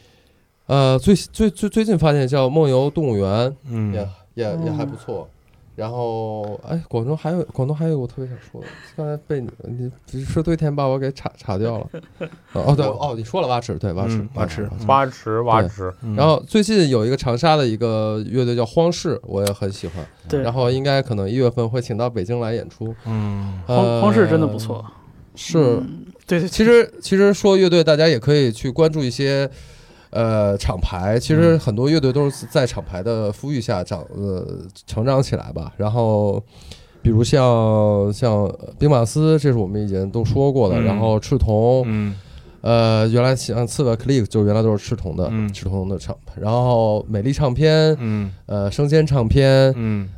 最近发现叫梦游动物园，也还不错。然后，广东还有我特别想说的，刚才被你说堆填把我给岔掉了。你说了蛙池，对，蛙池。然后最近有一个长沙的一个乐队叫荒市，我也很喜欢。 对。 然后应该可能1月份会请到北京来演出。 荒市真的不错。 是。 对。 其实说乐队，大家也可以去关注一些。厂牌其实很多乐队都是在厂牌的孵育下成长起来吧。然后，比如像兵马司，这是我们以前都说过的。然后赤铜，原来像刺猬 Click 就原来都是赤铜的厂牌。然后美丽唱片，生鲜唱片，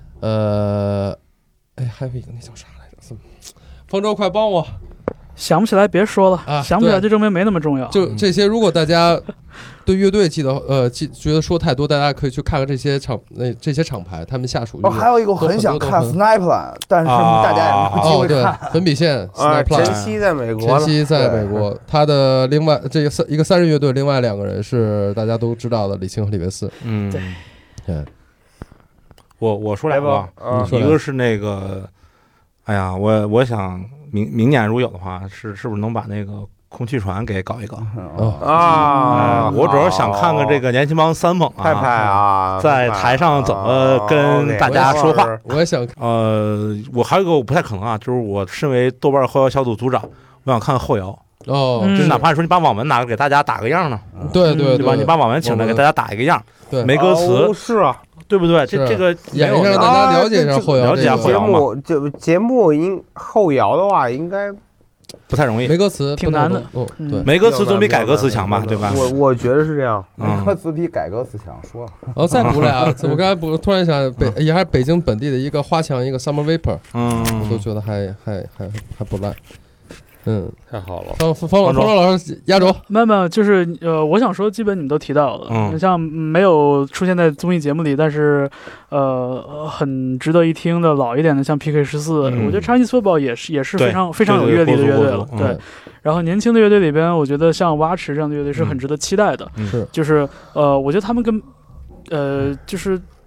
还有一个那叫啥来着？方舟，快帮我！ 想不起来别说了，想不起来就证明没那么重要。 就这些，如果大家对乐队觉得说太多，大家可以去看看这些厂牌，他们下属。 还有一个我很想看 Snipline， 但是大家也没机会看。 粉笔线 Snipline， 晨曦在美国， 他的另外这个一个3人乐队，另外2个人是大家都知道的李青和李维斯。 对。 我说2个，一个是那个，我想。明年如果有的话，是不是能把那个空气船给搞一搞我主要想看看这个年轻帮三猛派派在台上怎么跟大家说话。 我也想我还有一个我不太可能就是我身为豆瓣后摇小组组长，我想看后摇就是哪怕说你把网文拿给大家打个样呢， 对吧？你把网文请来给大家打一个样， 对， 没歌词是啊。 对不对？这个演让大家了解一下后摇， 了解后摇嘛。 节目后摇的话，应该不太容易， 没歌词挺难的。 对， 没歌词总比改歌词强吧，对吧？ 我觉得是这样， 没歌词比改歌词强。说了，再补俩，我刚才突然想也还是北京本地的一个花墙，一个 Summer Vapor， 我都觉得还不赖。 太好了。 方老师压轴。 没有，就是我想说，基本你们都提到了。像没有出现在综艺节目里，但是很值得一听的老一点的，像 PK14，我觉得 Chinese football 也是非常有阅历的乐队了。对。然后年轻的乐队里边，我觉得像蛙池这样的乐队是很值得期待的。 是。 就是我觉得他们跟就是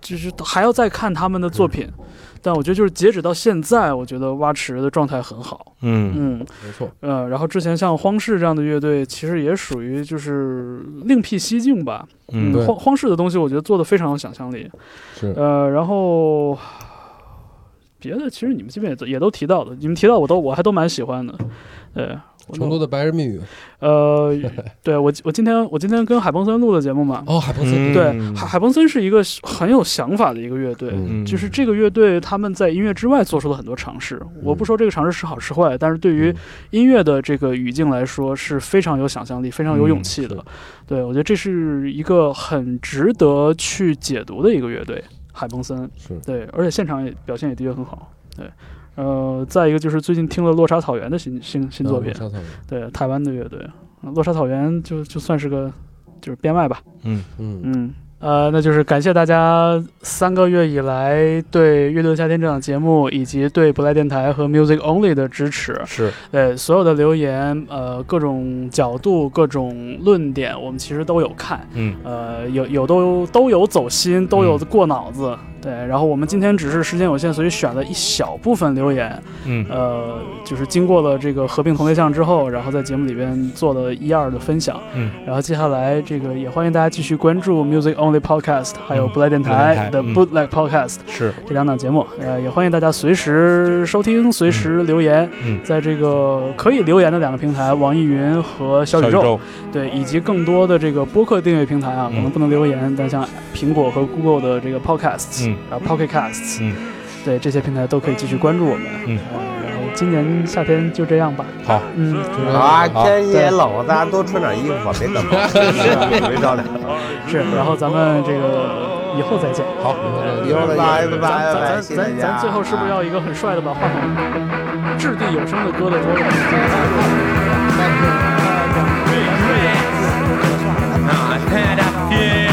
就是还要再看他们的作品。但我觉得就是截止到现在，我觉得蛙池的状态很好。 没错。 然后之前像荒氏这样的乐队，其实也属于就是另辟蹊径吧。荒氏的东西我觉得做的非常有想象力。 是。 然后别的其实你们基本也都提到的，你们提到我还都蛮喜欢的。对。 成都的白日密语， 对我今天跟海鹏森录的节目嘛。 海鹏森对海鹏森是一个很有想法的一个乐队，就是这个乐队他们在音乐之外做出了很多尝试。我不说这个尝试是好是坏，但是对于音乐的这个语境来说是非常有想象力、非常有勇气的。对，我觉得这是一个很值得去解读的一个乐队，海鹏森。对，而且现场也表现也的确很好。对。再一个就是最近听了落沙草原的新作品，对，台湾的乐队，落沙草原就算是个就是编外吧，那就是感谢大家3个月以来对乐队夏天这档节目以及对不赖电台和 Music Only 的支持。 是， 所有的留言，各种角度、各种论点，我们其实都有看，有都有走心，都有过脑子。对，然后我们今天只是时间有限，所以选了一小部分留言，就是经过了这个合并同类项之后，然后在节目里边做了1、2的分享，然后接下来这个也欢迎大家继续关注 Music Only Podcast， 还有不赖电台的 Bootleg Podcast， 是这2档节目，也欢迎大家随时收听，随时留言，在这个可以留言的2个平台，网易云和小宇宙，对，以及更多的这个播客订阅平台啊，可能不能留言，但像苹果和 Google 的这个 Podcasts。然后 Pocket Casts，对，这些平台都可以继续关注我们。然后今年夏天就这样吧。 好， 天也冷，大家多穿点衣服吧，别感冒，别着凉。 是，然后咱们这个以后再见。 好， 以后再见，拜拜。 咱最后是不是要一个很帅的把话筒掷地有声的搁在桌子上？